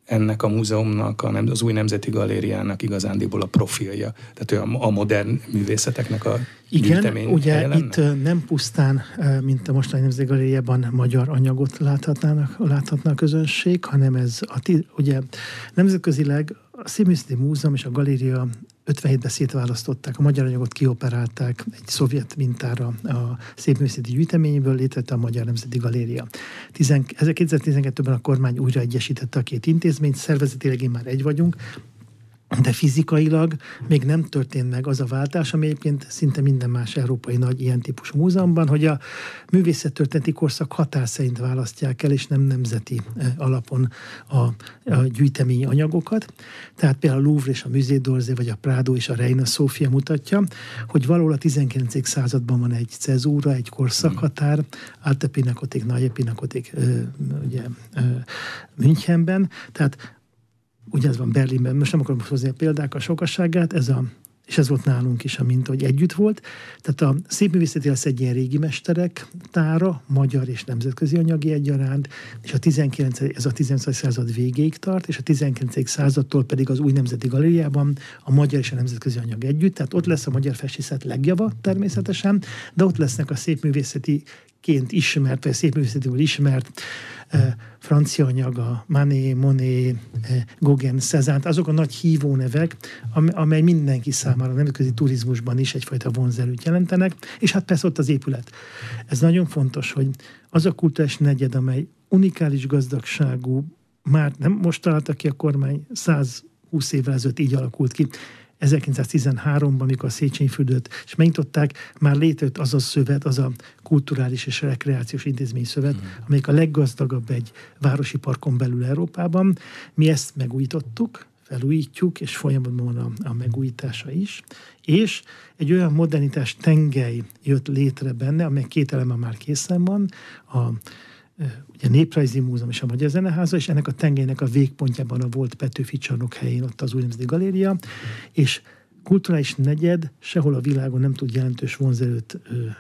ennek a múzeumnak, az új Nemzeti Galériának igazándiból a profilja? Tehát a modern művészeteknek a gyűjtemény. Igen, ugye itt nem pusztán, mint a mostani Nemzeti Galériában magyar anyagot láthatna a közönség, hanem ez ugye nemzetközileg a Szépművészeti Múzeum és a Galéria 57-ben szétválasztották, a magyar anyagot kioperálták egy szovjet mintára a szépművészeti gyűjteményből, létrejött a Magyar Nemzeti Galéria. 2012-ben a kormány újra egyesítette a két intézményt, szervezetileg én már egy vagyunk, de fizikailag még nem történt meg az a váltás, ami egyébként szinte minden más európai nagy ilyen típusú múzeumban, hogy a művészettörténeti korszak határ szerint választják el, és nem nemzeti alapon a gyűjteményi anyagokat. Tehát például a Louvre és a Musée d'Orsay, vagy a Prado és a Reina Sofia mutatja, hogy valahol a 19. században van egy cezúra, egy korszakhatár, Alte Pinakothek, Neue Pinakothek Münchenben, tehát ugyanez van Berlinben, most nem akarom hozni a példák a sokasságát, és ez volt nálunk is, mint hogy együtt volt. Tehát a szépművészeti lesz egy ilyen régi mesterek tára, magyar és nemzetközi anyagi egyaránt, és ez a 19. század végéig tart, és a 19. századtól pedig az új Nemzeti Galériában a magyar és a nemzetközi anyag együtt, tehát ott lesz a magyar festészet legjava természetesen, de ott lesznek a szépművészetiként ismert, vagy a szépművészetiből ismert francia anyaga, Manet, Monet, Gauguin, Cézanne, azok a nagy hívónevek, amely mindenki számára a nemzetközi turizmusban is egyfajta vonzerőt jelentenek, és hát persze ott az épület. Ez nagyon fontos, hogy az a kulturális negyed, amely unikális gazdagságú, már nem most találta ki a kormány, 120 évvel ezelőtt így alakult ki, 1913-ban, amikor a Széchenyi-fürdőt és megnyitották, már létrejött az a szövet, az a kulturális és rekreációs intézmény szövet, amelyik a leggazdagabb egy városi parkon belül Európában. Mi ezt megújítottuk, felújítjuk, és folyamatban van a megújítása is. És egy olyan modernitás tengely jött létre benne, amely két eleme már készen van, ugye a Néprajzi Múzeum és a Magyar Zeneháza, és ennek a tengelynek a végpontjában a volt Petőfi csarnok helyén ott az új Nemzeti Galéria, és kulturális negyed sehol a világon nem tud jelentős vonzerőt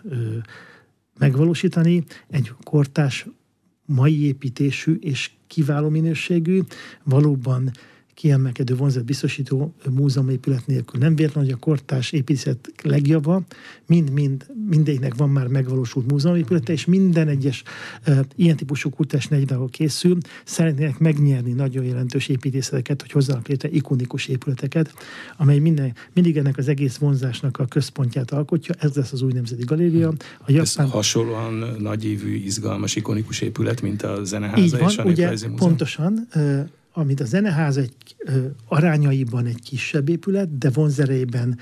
megvalósítani. Egy kortárs, mai építésű és kiváló minőségű, valóban kiemelkedő vonzat biztosító múzeumépület nélkül. Nem véletlen, hogy a kortárs építészet legjava, mindegyiknek van már megvalósult múzeumépülete, és minden egyes ilyen típusú kultúrás negyedben, ahol készül, szeretnének megnyerni nagyon jelentős építészeteket, hogy hozzanak létre ikonikus épületeket, amely mindig ennek az egész vonzásnak a központját alkotja. Ez lesz az új Nemzeti Galéria. Ez hasonlóan nagyívű, izgalmas, ikonikus épület, mint a Zeneháza és a Néprajzi Múzeum? Pontosan, amit a Zeneháza arányaiban egy kisebb épület, de vonzerejében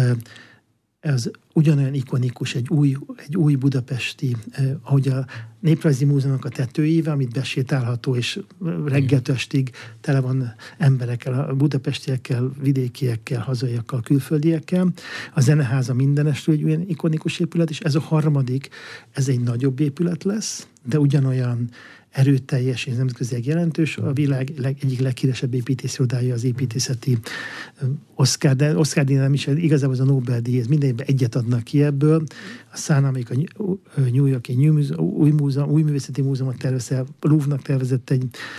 ez ugyanolyan ikonikus, egy új budapesti, ahogy a Néprajzi Múzeumnak a tetőével, amit besétálható, és reggeltől estig tele van emberekkel, a budapestiekkel, vidékiekkel, hazaiakkal, külföldiekkel. A Zeneháza mindenestől egy olyan ikonikus épület, és ez a harmadik, ez egy nagyobb épület lesz, de ugyanolyan erőteljes és nemzetközileg jelentős. A világ egyik leghíresebb építészirodája az építészeti Oscar, de Oscar-díj nem is, igazából az a Nobel-díj, ez mindenben egyet adnak ki ebből. Aztán amelyik a New York-i új művészeti múzeumot tervezte, Louvre-nak tervezett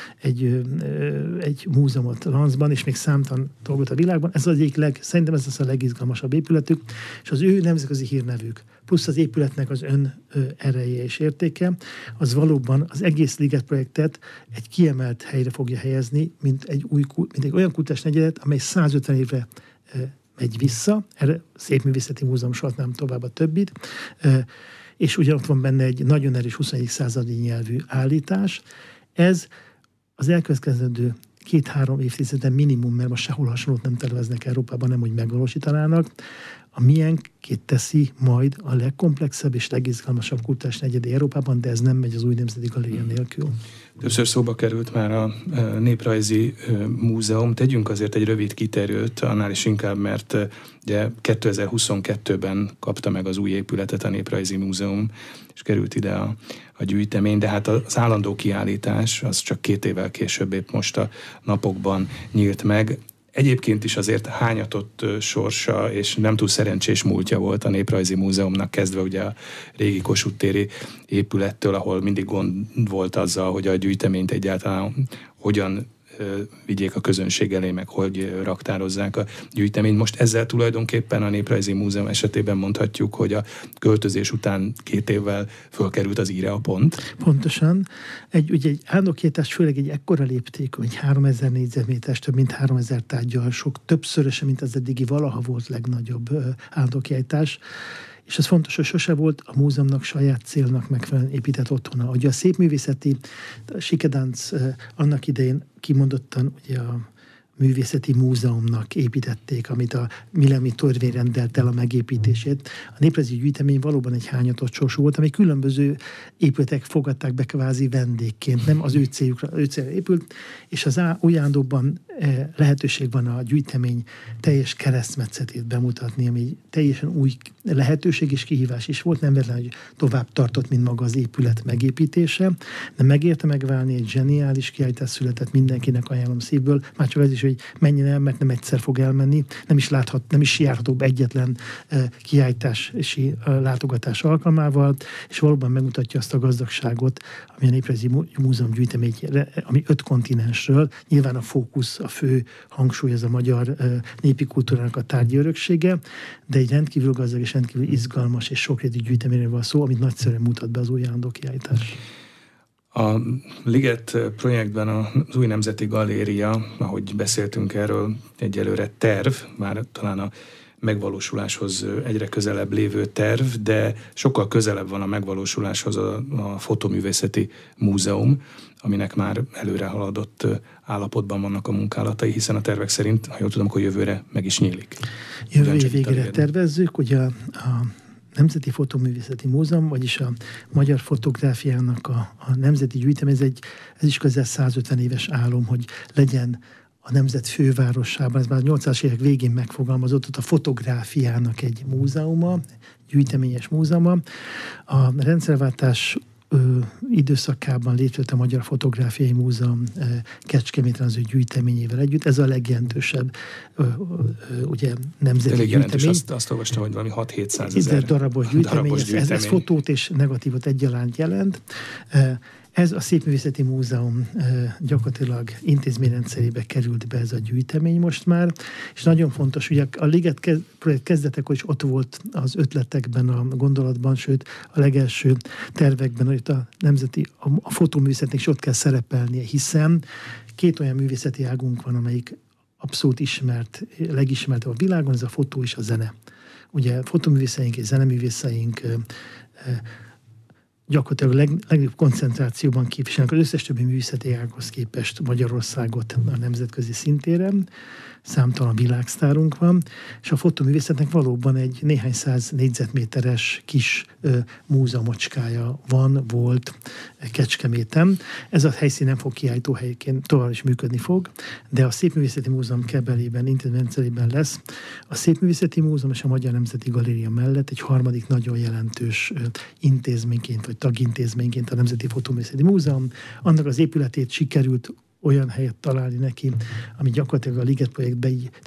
egy múzeumot Lanzban, és még számtalan dolgot a világban. Ez az egyik szerintem ez az a legizgalmasabb épületük, és az ő nemzetközi hírnevük, plusz az épületnek az ereje és értéke, az valóban az egész Liget projektet egy kiemelt helyre fogja helyezni, mint egy olyan kultúrás negyedet, amely 150 évre megy vissza, erre Szépművészeti Múzeum sorolhatnám tovább a többit, és ugyanott van benne egy nagyon erős 21. századi nyelvű állítás. Ez az elkövetkezendő 2-3 évtizeden minimum, mert most sehol hasonlót nem terveznek Európában, nem hogy megvalósítanának, a miénkét teszi majd a legkomplexebb és legizgalmasabb kultúrás negyedi Európában, de ez nem megy az új Nemzeti Galéria nélkül. Többször szóba került már a Néprajzi Múzeum. Tegyünk azért egy rövid kitérőt, annál is inkább, mert ugye 2022-ben kapta meg az új épületet a Néprajzi Múzeum, és került ide a gyűjtemény, de hát az állandó kiállítás az csak 2 évvel később, épp most a napokban nyílt meg. Egyébként is azért hányatott sorsa és nem túl szerencsés múltja volt a Néprajzi Múzeumnak, kezdve ugye a régi Kossuth téri épülettől, ahol mindig gond volt azzal, hogy a gyűjteményt egyáltalán hogyan vigyék a közönség elé, meg hogy raktározzák a gyűjteményt. Most ezzel tulajdonképpen a Néprajzi Múzeum esetében mondhatjuk, hogy a költözés után 2 évvel fölkerült az íre a pont. Pontosan. Ugye egy állandókiállítás, főleg egy ekkora léptékű, egy 3000 négyzetméteres, több mint 3000 tárgyal, többszöröse, mint az eddigi valaha volt legnagyobb állandókiállítás. És ez fontos, hogy sose volt a múzeumnak saját célnak megfelelően épített otthona. Ugye a szépművészeti Sikedánc annak idején kimondottan ugye a művészeti múzeumnak építették, amit a millenniumi törvény rendelt el a megépítését. A Néprajzi Gyűjtemény valóban egy hányatott sorsú volt, ami különböző épületek fogadták be kvázi vendégként, nem az ő célra épült, és az újándóban lehetőség van a gyűjtemény teljes keresztmetszetét bemutatni, ami teljesen új lehetőség és kihívás is volt, nem véletlen, hogy tovább tartott, mint maga az épület megépítése, de megérte megválni, egy zseniális kiállítás született, mindenkinek ajánlom szívből, már csak az is, hogy menjen el, mert nem egyszer fog elmenni, nem is járhatok be egyetlen kiállítási látogatás alkalmával, és valóban megmutatja azt a gazdagságot, ami a Néprajzi Múzeum gyűjtemény, ami 5 kontinensről, nyilván a fókusz, a fő hangsúly ez a magyar népi kultúrának a tárgyi öröksége, de egy rendkívül gazdag és rendkívül izgalmas és sokrétű gyűjteményről van szó, amit nagyszerűen mutat be az új állandó kiállítás. A Liget projektben az új Nemzeti Galéria, ahogy beszéltünk erről, egyelőre terv, már talán a megvalósuláshoz egyre közelebb lévő terv, de sokkal közelebb van a megvalósuláshoz a Fotoművészeti Múzeum, aminek már előre haladott állapotban vannak a munkálatai, hiszen a tervek szerint, ha jól tudom, akkor jövőre meg is nyílik. Jövő év végére tervezzük, hogy a Nemzeti Fotoművészeti Múzeum, vagyis a magyar fotográfiának a nemzeti gyűjtemény, ez is közel 150 éves álom, hogy legyen a nemzet fővárosában, ez már a 80-as évek végén megfogalmazott, ott a fotográfiának egy múzeuma, gyűjteményes múzeuma. A rendszerváltás időszakában létrejött a Magyar Fotográfiai Múzeum Kecskeméten az ő gyűjteményével együtt. Ez a legjelentősebb ugye nemzeti gyűjtemény. Azt olvastam, hogy valami 6-700 ezer darabos gyűjtemény. Ez fotót és negatívot egyaránt jelent. Ez a Szépművészeti Múzeum gyakorlatilag intézményrendszerébe került be ez a gyűjtemény most már, és nagyon fontos, ugye a Liget projekt kezdetekor is ott volt az ötletekben, a gondolatban, sőt a legelső tervekben, hogy a fotóművészetnek is ott kell szerepelnie, hiszen 2 olyan művészeti águnk van, amelyik abszolút ismert, legismertebb a világon, ez a fotó és a zene. Ugye fotóművészeink és zeneművészeink gyakorlatilag legnagyobb koncentrációban képviselnek az összes többi művészeti ághoz képest Magyarországot a nemzetközi szintéren. Számtalan világsztárunk van, és a fotoművészetnek valóban egy néhány száz négyzetméteres kis múzeumocskája volt Kecskeméten. Ez a helyszín nem fog kiállítóhelyként tovább is működni fog, de a Szépművészeti Múzeum kebelében, intézményrendszerében lesz. A Szépművészeti Múzeum és a Magyar Nemzeti Galéria mellett egy harmadik nagyon jelentős intézményként, vagy tagintézményként a Nemzeti Fotoművészeti Múzeum. Annak az épületét sikerült olyan helyet találni neki, ami gyakorlatilag a Liget projektbe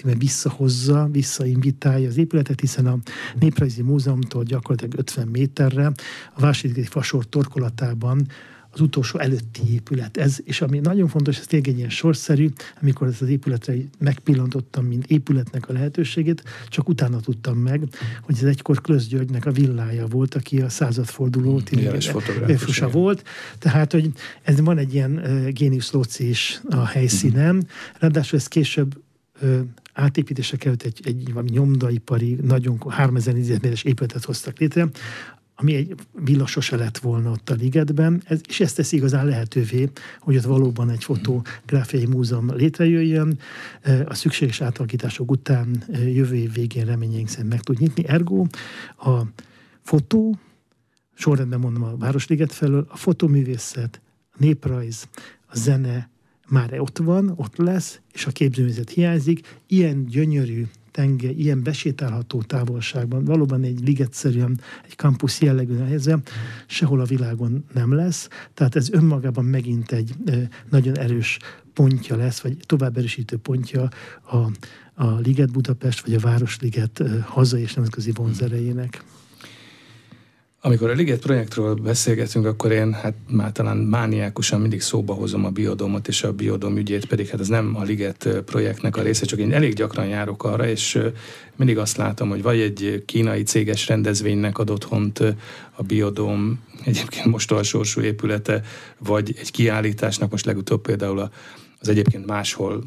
visszainvitálja az épületet, hiszen a Néprajzi Múzeumtól gyakorlatilag 50 méterre a Vásárhely Fasor torkolatában az utolsó előtti épület. És ami nagyon fontos, ez tényleg egy ilyen sorszerű, amikor ezt az épületre megpillantottam, mint épületnek a lehetőségét, csak utána tudtam meg, hogy ez egykor Klösz Györgynek a villája volt, aki a századforduló fotográfusa volt. Tehát, hogy ez van egy ilyen génius loci is a helyszínen. Ráadásul ez később átépítésre került egy valami nyomdaipari, nagyon 3000 négyzetméteres épületet hoztak létre, ami egy villa sose lett volna ott a Ligetben, és ezt teszi igazán lehetővé, hogy ott valóban egy fotográfiai múzeum létrejöjjön. A szükséges átalakítások után jövő év végén reményeink szerint meg tud nyitni. Ergo a fotó, sorrendben mondom a Városliget felől, a fotoművészet, a néprajz, a zene már ott lesz, és a képzőművészet hiányzik. Ilyen gyönyörű tenger, ilyen besétálható távolságban, valóban egy ligetszerűen, egy campus jellegű helyezve, sehol a világon nem lesz. Tehát ez önmagában megint egy nagyon erős pontja lesz, vagy tovább erősítő pontja a Liget Budapest, vagy a Városliget hazai és nemzetközi vonzerejének. Amikor a Liget projektről beszélgetünk, akkor én már talán mániákusan mindig szóba hozom a Biodomot, és a Biodom ügyét pedig ez nem a Liget projektnek a része, csak én elég gyakran járok arra, és mindig azt látom, hogy vagy egy kínai céges rendezvénynek ad otthont a Biodom, egyébként most alsósú épülete, vagy egy kiállításnak, most legutóbb például az egyébként máshol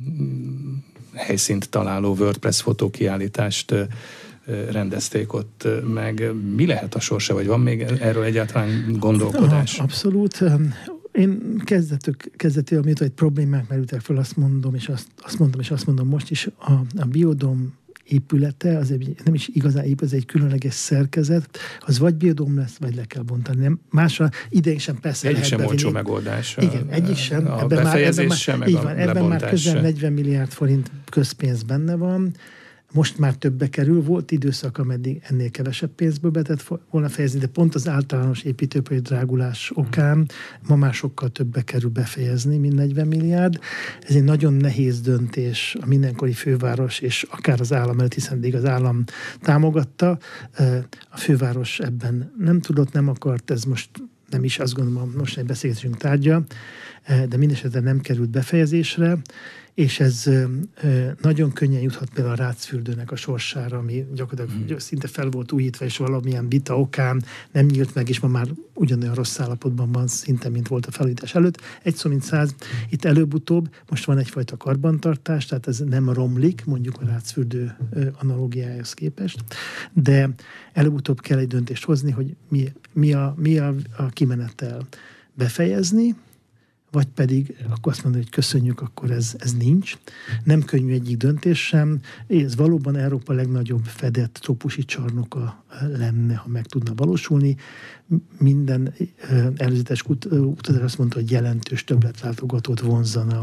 helyszínt találó WordPress fotókiállítást rendezték ott meg. Mi lehet a sorsa, vagy van még erről egyáltalán gondolkodás? Abszolút. Én kezdetől, amikor egy problémák merültek fel, azt mondom most is, a Biodom épülete, az nem is igazán épület, az egy különleges szerkezet, az vagy biodóm lesz, vagy le kell bontani. Nem, másra idején sem persze egyik sem olcsó megoldás. Igen, egyik sem. A befejezés sem, meg a lebontás. Ebben már közel 40 milliárd forint közpénz benne van. Most már többbe kerül, volt időszak, ameddig ennél kevesebb pénzből betett volna fejezni, de pont az általános építőipari drágulás okán ma már sokkal többbe kerül befejezni, mint 40 milliárd. Ez egy nagyon nehéz döntés a mindenkori főváros, és akár az állam előtt, hiszen az állam támogatta. A főváros ebben nem tudott, nem akart, ez most nem is azt gondolom, most egy beszélgetésünk tárgya, de mindesetre nem került befejezésre, és ez nagyon könnyen juthat például a Rácfürdőnek a sorsára, ami gyakorlatilag szinte fel volt újítva, és valamilyen vita okán nem nyílt meg, és ma már ugyanolyan rossz állapotban van szinte, mint volt a felújítás előtt. Egy szó mint száz, itt előbb-utóbb most van egyfajta karbantartás, tehát ez nem romlik, mondjuk a Rácfürdő analógiájához képest, de előbb-utóbb kell egy döntést hozni, hogy mi a kimenetel befejezni, vagy pedig akkor azt mondani, hogy köszönjük, akkor ez nincs. Nem könnyű egyik döntés sem. Ez valóban Európa legnagyobb fedett trópusi csarnoka lenne, ha meg tudna valósulni. Minden előzetes utazás azt mondta, hogy jelentős többletlátogatót vonzana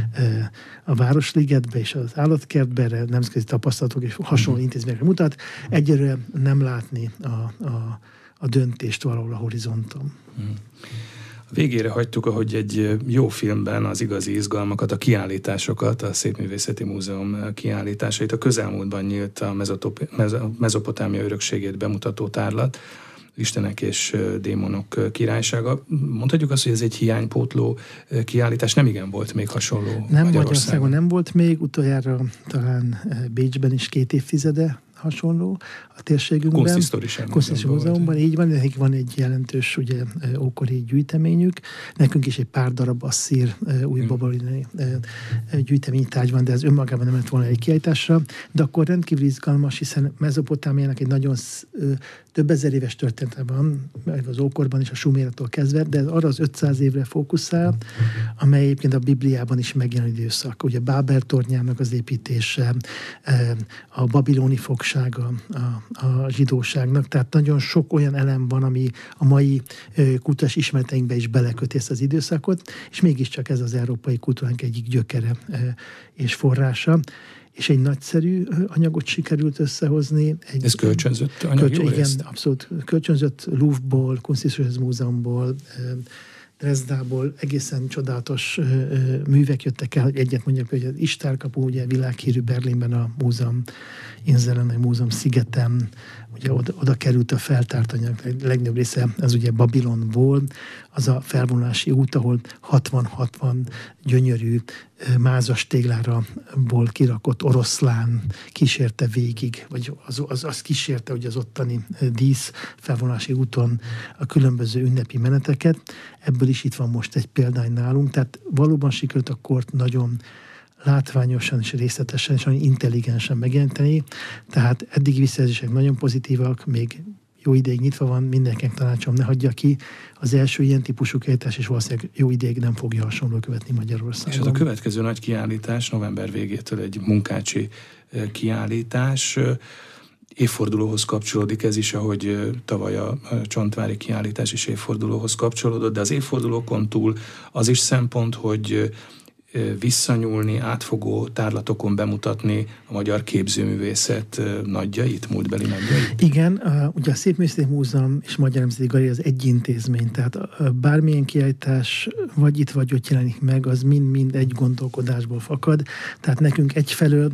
a Városligetbe és az állatkertbe, erre nemzetközi tapasztalatok és hasonló intézményekre mutat. Egyelőre nem látni a döntést valahol a horizonton. Végére hagytuk, ahogy egy jó filmben az igazi izgalmakat, a kiállításokat, a Szépművészeti Múzeum kiállításait. A közelmúltban nyílt a Mezopotámia örökségét bemutató tárlat, Istenek és démonok királysága. Mondhatjuk azt, hogy ez egy hiánypótló kiállítás, nem igen volt még hasonló nem, Magyarországon nem volt még, utoljára talán Bécsben is 2 évtizede hasonló a térségünkben. Kunsthistorische Múzeumban, így van, nekik van egy jelentős ugye, ókori gyűjteményük. Nekünk is egy pár darab asszír új babiloni gyűjteménytárgy van, de ez önmagában nem lett volna egy kiállításra. De akkor rendkívül izgalmas, hiszen Mezopotámiának egy nagyon több ezer éves története van, az ókorban is a Sumérattól kezdve, de arra az 500 évre fókuszál, amely egyébként a Bibliában is megjelenő időszak. Ugye Bábel tornyának az építése, a babiloni fogsága a zsidóságnak, tehát nagyon sok olyan elem van, ami a mai kultúrás ismereteinkbe is beleköti ezt az időszakot, és mégiscsak ez az európai kultúránk egyik gyökere és forrása. És egy nagyszerű anyagot sikerült összehozni. Ez kölcsönzött anyag? Igen, abszolút kölcsönzött Louvre-ból, Kunsthistorische Múzeumból, Dresdából egészen csodálatos művek jöttek el, hogy egyet mondjak, hogy az Istárkapu, ugye világhírű Berlinben a múzeum, Inzelen, a múzeum szigeten, ugye oda került a feltárt anyag, a legnagyobb része az ugye Babilonból, az a felvonulási út, ahol 60-60 gyönyörű mázas tégláraból kirakott oroszlán kísérte végig, vagy az kísérte, hogy az ottani dísz felvonulási úton a különböző ünnepi meneteket. Ebből is itt van most egy példány nálunk, tehát valóban sikerült a kort nagyon látványosan és részletesen és nagyon intelligensen megjelenteni. Tehát eddigi visszajelzések nagyon pozitívak, még jó ideig nyitva van, mindenkinek tanácsom, ne hagyja ki. Az első ilyen típusú kiállítás, és valószínűleg jó ideig nem fogja hasonló követni Magyarországon. És az a következő nagy kiállítás, november végétől egy munkácsi kiállítás, évfordulóhoz kapcsolódik ez is, ahogy tavaly a csontvári kiállítás is évfordulóhoz kapcsolódott, de az évfordulókon túl az is szempont, hogy visszanyúlni, átfogó tárlatokon bemutatni a magyar képzőművészet nagyjait, múltbeli nagyjait? Igen, ugye a Szépművészeti Múzeum és Magyar Nemzeti Galéria az egy intézmény, tehát bármilyen kiállítás vagy itt vagy ott jelenik meg, az mind-mind egy gondolkodásból fakad. Tehát nekünk egyfelől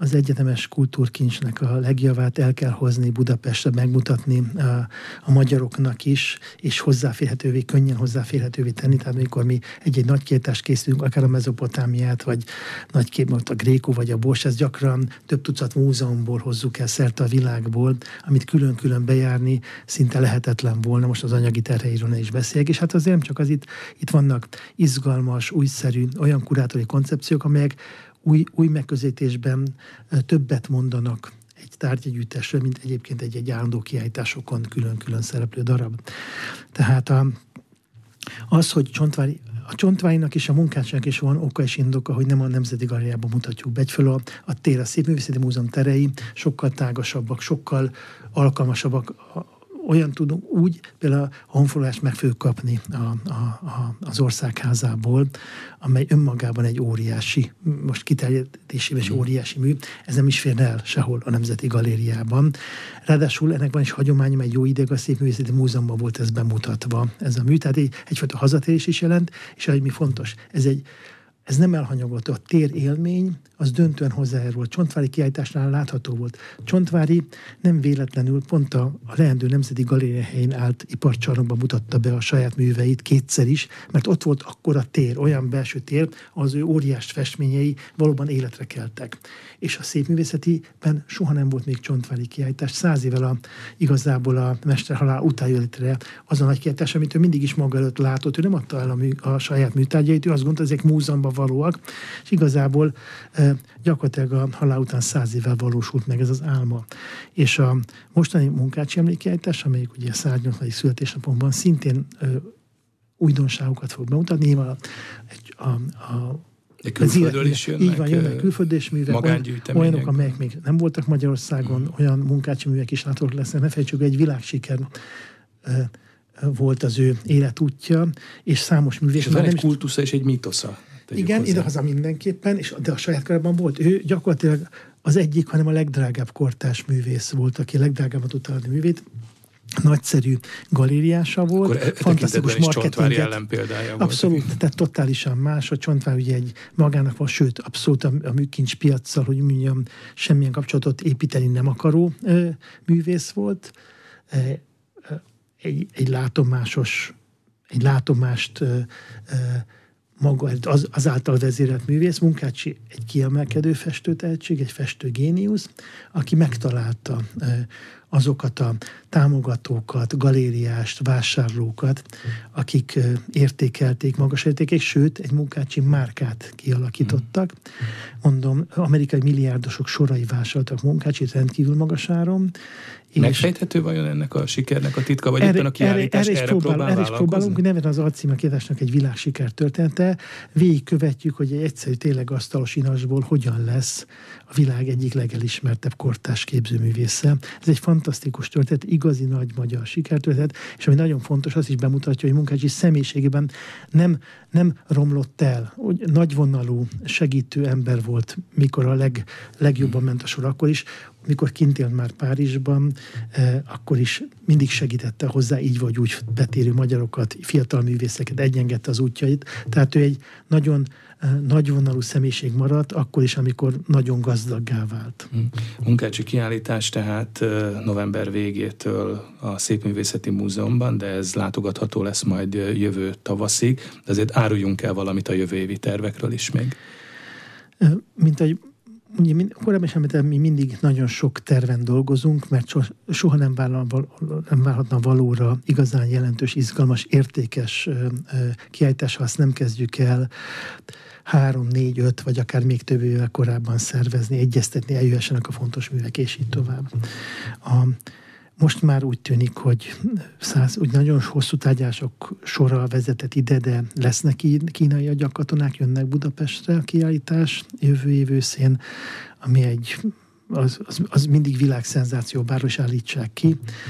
az egyetemes kultúrkincsnek a legjavát el kell hozni Budapestre, megmutatni a magyaroknak is, és hozzáférhetővé, könnyen hozzáférhetővé tenni. Tehát amikor mi egy nagy kiállítást készítünk, akár a Mezopotámiát, vagy nagyképet a Gréko, vagy a Bosch, ez gyakran több tucat múzeumból hozzuk el szerte a világból, amit külön-külön bejárni szinte lehetetlen volna, most az anyagi terheiről ne is beszéljek, és hát azért nem csak az itt vannak izgalmas, újszerű, olyan kurátori koncepciók, amelyek új megközelítésben többet mondanak egy tárgyagyűjtésről, mint egyébként egy állandó kiállításokon külön-külön szereplő darab. Tehát az, hogy a Csontvárinak és a Munkácsinak is van oka és indoka, hogy nem a Nemzeti Galériában mutatjuk be. Egyfelől a tér, a Szépművészeti Múzeum terei sokkal tágasabbak, sokkal alkalmasabbak, olyan tudunk úgy, például a honfoglalást meg fogjuk kapni az országházából, amely önmagában egy óriási, most kiterjedésében is óriási mű, ez nem is férne el sehol a Nemzeti Galériában. Ráadásul ennek van is hagyomány, mert jó ideig a Szépművészeti Múzeumban volt ez bemutatva, ez a mű, tehát egyfajta hazatérés is jelent, és ami fontos, ez nem elhanyagolható. A tér élmény, az döntően hozzájárul. Csontvári kiállításnál látható volt. Csontvári nem véletlenül pont a leendő Nemzeti Galéria helyén állt iparcsarnokban mutatta be a saját műveit kétszer is, mert ott volt akkor a tér, olyan belső tér, az ő óriás festményei valóban életre keltek. És a szépművészetiben soha nem volt még Csontvári kiállítás. 100 évvel igazából a mester halál után jött létre az a nagy kiállítás, amit ő mindig is maga előtt látott. Ő nem adta el a saját műtárgyait, ő azt gondolta, ezek múzeumban valóak, és igazából gyakorlatilag a halál után 100 évvel valósult meg ez az álma. És a mostani Munkácsi emlékkiállítás, amelyik ugye 180. születésnapon szintén újdonságokat fog bemutatni. Nyilván külföldről is jönnek. Így van, jönnek külföldről is művek, olyanok, amelyek még nem voltak Magyarországon, olyan Munkácsi művek is látók lesznek. Ne felejtsük, egy világsiker volt az ő életútja, és számos művész. És van egy kultusza és egy mítosza. Igen, idehaza mindenképpen, de a saját korában volt. Ő gyakorlatilag az egyik, hanem a legdrágább kortárs művész volt, aki a legdrágábban tudta adni művét. Nagyszerű galériása volt, fantasztikus marketinget. Ellenpéldája volt. Abszolút, tehát totálisan más. A Csontvár ugye egy magának van, sőt, abszolút a műkincs piaccal, hogy mondjam, semmilyen kapcsolatot építeni nem akaró művész volt. Egy látomást maga az által vezérelt művész. Munkácsi egy kiemelkedő festőtehetség, egy festőgéniusz, aki megtalálta azokat a támogatókat, galériást, vásárlókat, akik értékelték, magas értékek, sőt, egy Munkácsi márkát kialakítottak. Mondom, amerikai milliárdosok sorai vásároltak Munkácsit rendkívül magas áron. Megfejthető vajon ennek a sikernek a titka, vagy éppen a kiállítás erre próbálunk, hogy neven az alcíme kiadásnak egy világsiker története. Végigkövetjük, hogy egy egyszerű tényleg asztalos inasból hogyan lesz a világ egyik legelismertebb kortárs képzőművésze. Ez egy fantasztikus történet, igazi nagy magyar sikertörténet, és ami nagyon fontos, az is bemutatja, hogy Munkácsi személyiségében nem romlott el. Nagyvonalú, segítő ember volt, mikor a legjobban ment a sor, akkor is, mikor kint élt már Párizsban, akkor is mindig segítette hozzá így vagy úgy betérő magyarokat, fiatal művészeket, egyengedte az útjait. Tehát ő egy nagyon nagyvonalú személyiség maradt, akkor is, amikor nagyon gazdaggá vált. Munkácsi kiállítás tehát november végétől a Szépművészeti Múzeumban, de ez látogatható lesz majd jövő tavaszig, de azért áruljunk el valamit a jövő évi tervekről is még. Mint ahogy ugye korábban is említettem, mi mindig nagyon sok terven dolgozunk, mert soha nem válhatna valóra igazán jelentős, izgalmas, értékes kiállítás, ha azt nem kezdjük el 3, 4, 5 vagy akár még több évvel korábban szervezni, egyeztetni, eljöhessenek a fontos művek, és így tovább. Most már úgy tűnik, hogy úgy nagyon hosszú tárgyalások sora vezetett ide, de lesznek kínai agyagkatonák, jönnek Budapestre a kiállítás jövő év őszén, ami az mindig világszenzáció, bárhol is állítsák ki,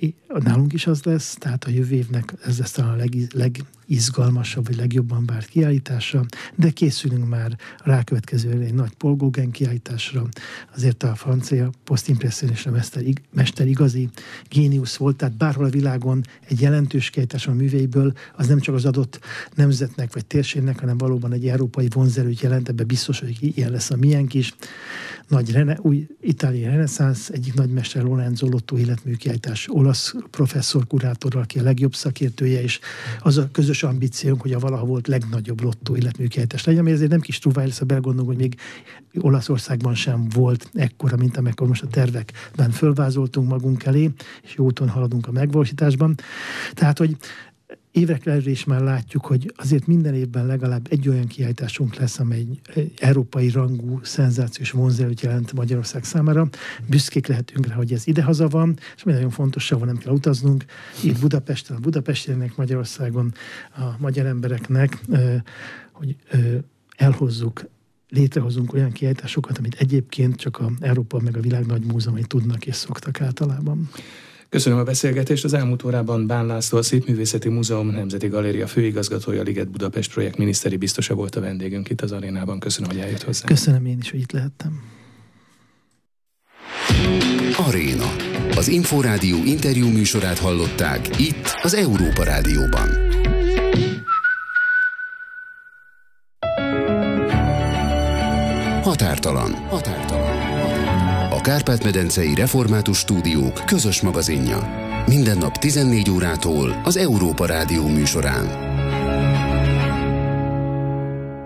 nálunk is az lesz, tehát a jövő évnek ez lesz a legizgalmasabb, vagy legjobban várt kiállítása, de készülünk már a rákövetkező egy nagy Paul Gauguin kiállításra. Azért a francia posztimpresszionista mester igazi géniusz volt, tehát bárhol a világon egy jelentős kiállítás a műveiből, az nem csak az adott nemzetnek vagy térségnek, hanem valóban egy európai vonzerőt jelent, ebben biztos, hogy ilyen lesz a miénk is. Új itáliai reneszánsz, egyik nagymester Lorenzo Lotto életműkiállítás, olasz professzor, kurátorral, aki a legjobb szakértője, és az a közös ambíciónk, hogy a valaha volt legnagyobb Lotto életműkiállítás legyen, ami ezért nem kis trúváj lesz, ha belegondolunk, hogy még Olaszországban sem volt ekkora, mint amikor most a tervekben fölvázoltunk magunk elé, és jó úton haladunk a megvalósításban. Tehát, hogy évekre előre is már látjuk, hogy azért minden évben legalább egy olyan kiállításunk lesz, amely európai rangú, szenzációs vonzerőt jelent Magyarország számára. Büszkék lehetünk rá, hogy ez idehaza van, és nagyon fontos, sehol nem kell utaznunk. Itt Budapesten, a budapestieknek, Magyarországon, a magyar embereknek, hogy elhozzuk, létrehozunk olyan kiállításokat, amit egyébként csak a Európa meg a világ nagy múzeumai tudnak és szoktak általában. Köszönöm a beszélgetést. Az elmúlt órában Bán László, a Szépművészeti Múzeum Nemzeti Galéria főigazgatója, a Liget Budapest projekt miniszteri biztosa volt a vendégünk itt az arénában. Köszönöm, hogy eljött hozzá. Köszönöm én is, hogy itt lehettem. Aréna. Az Inforádió interjú műsorát hallották itt az Európa Rádióban. Határtalan. A Kárpát-medencei Református Stúdiók közös magazinja. Minden nap 14 órától az Európa Rádió műsorán.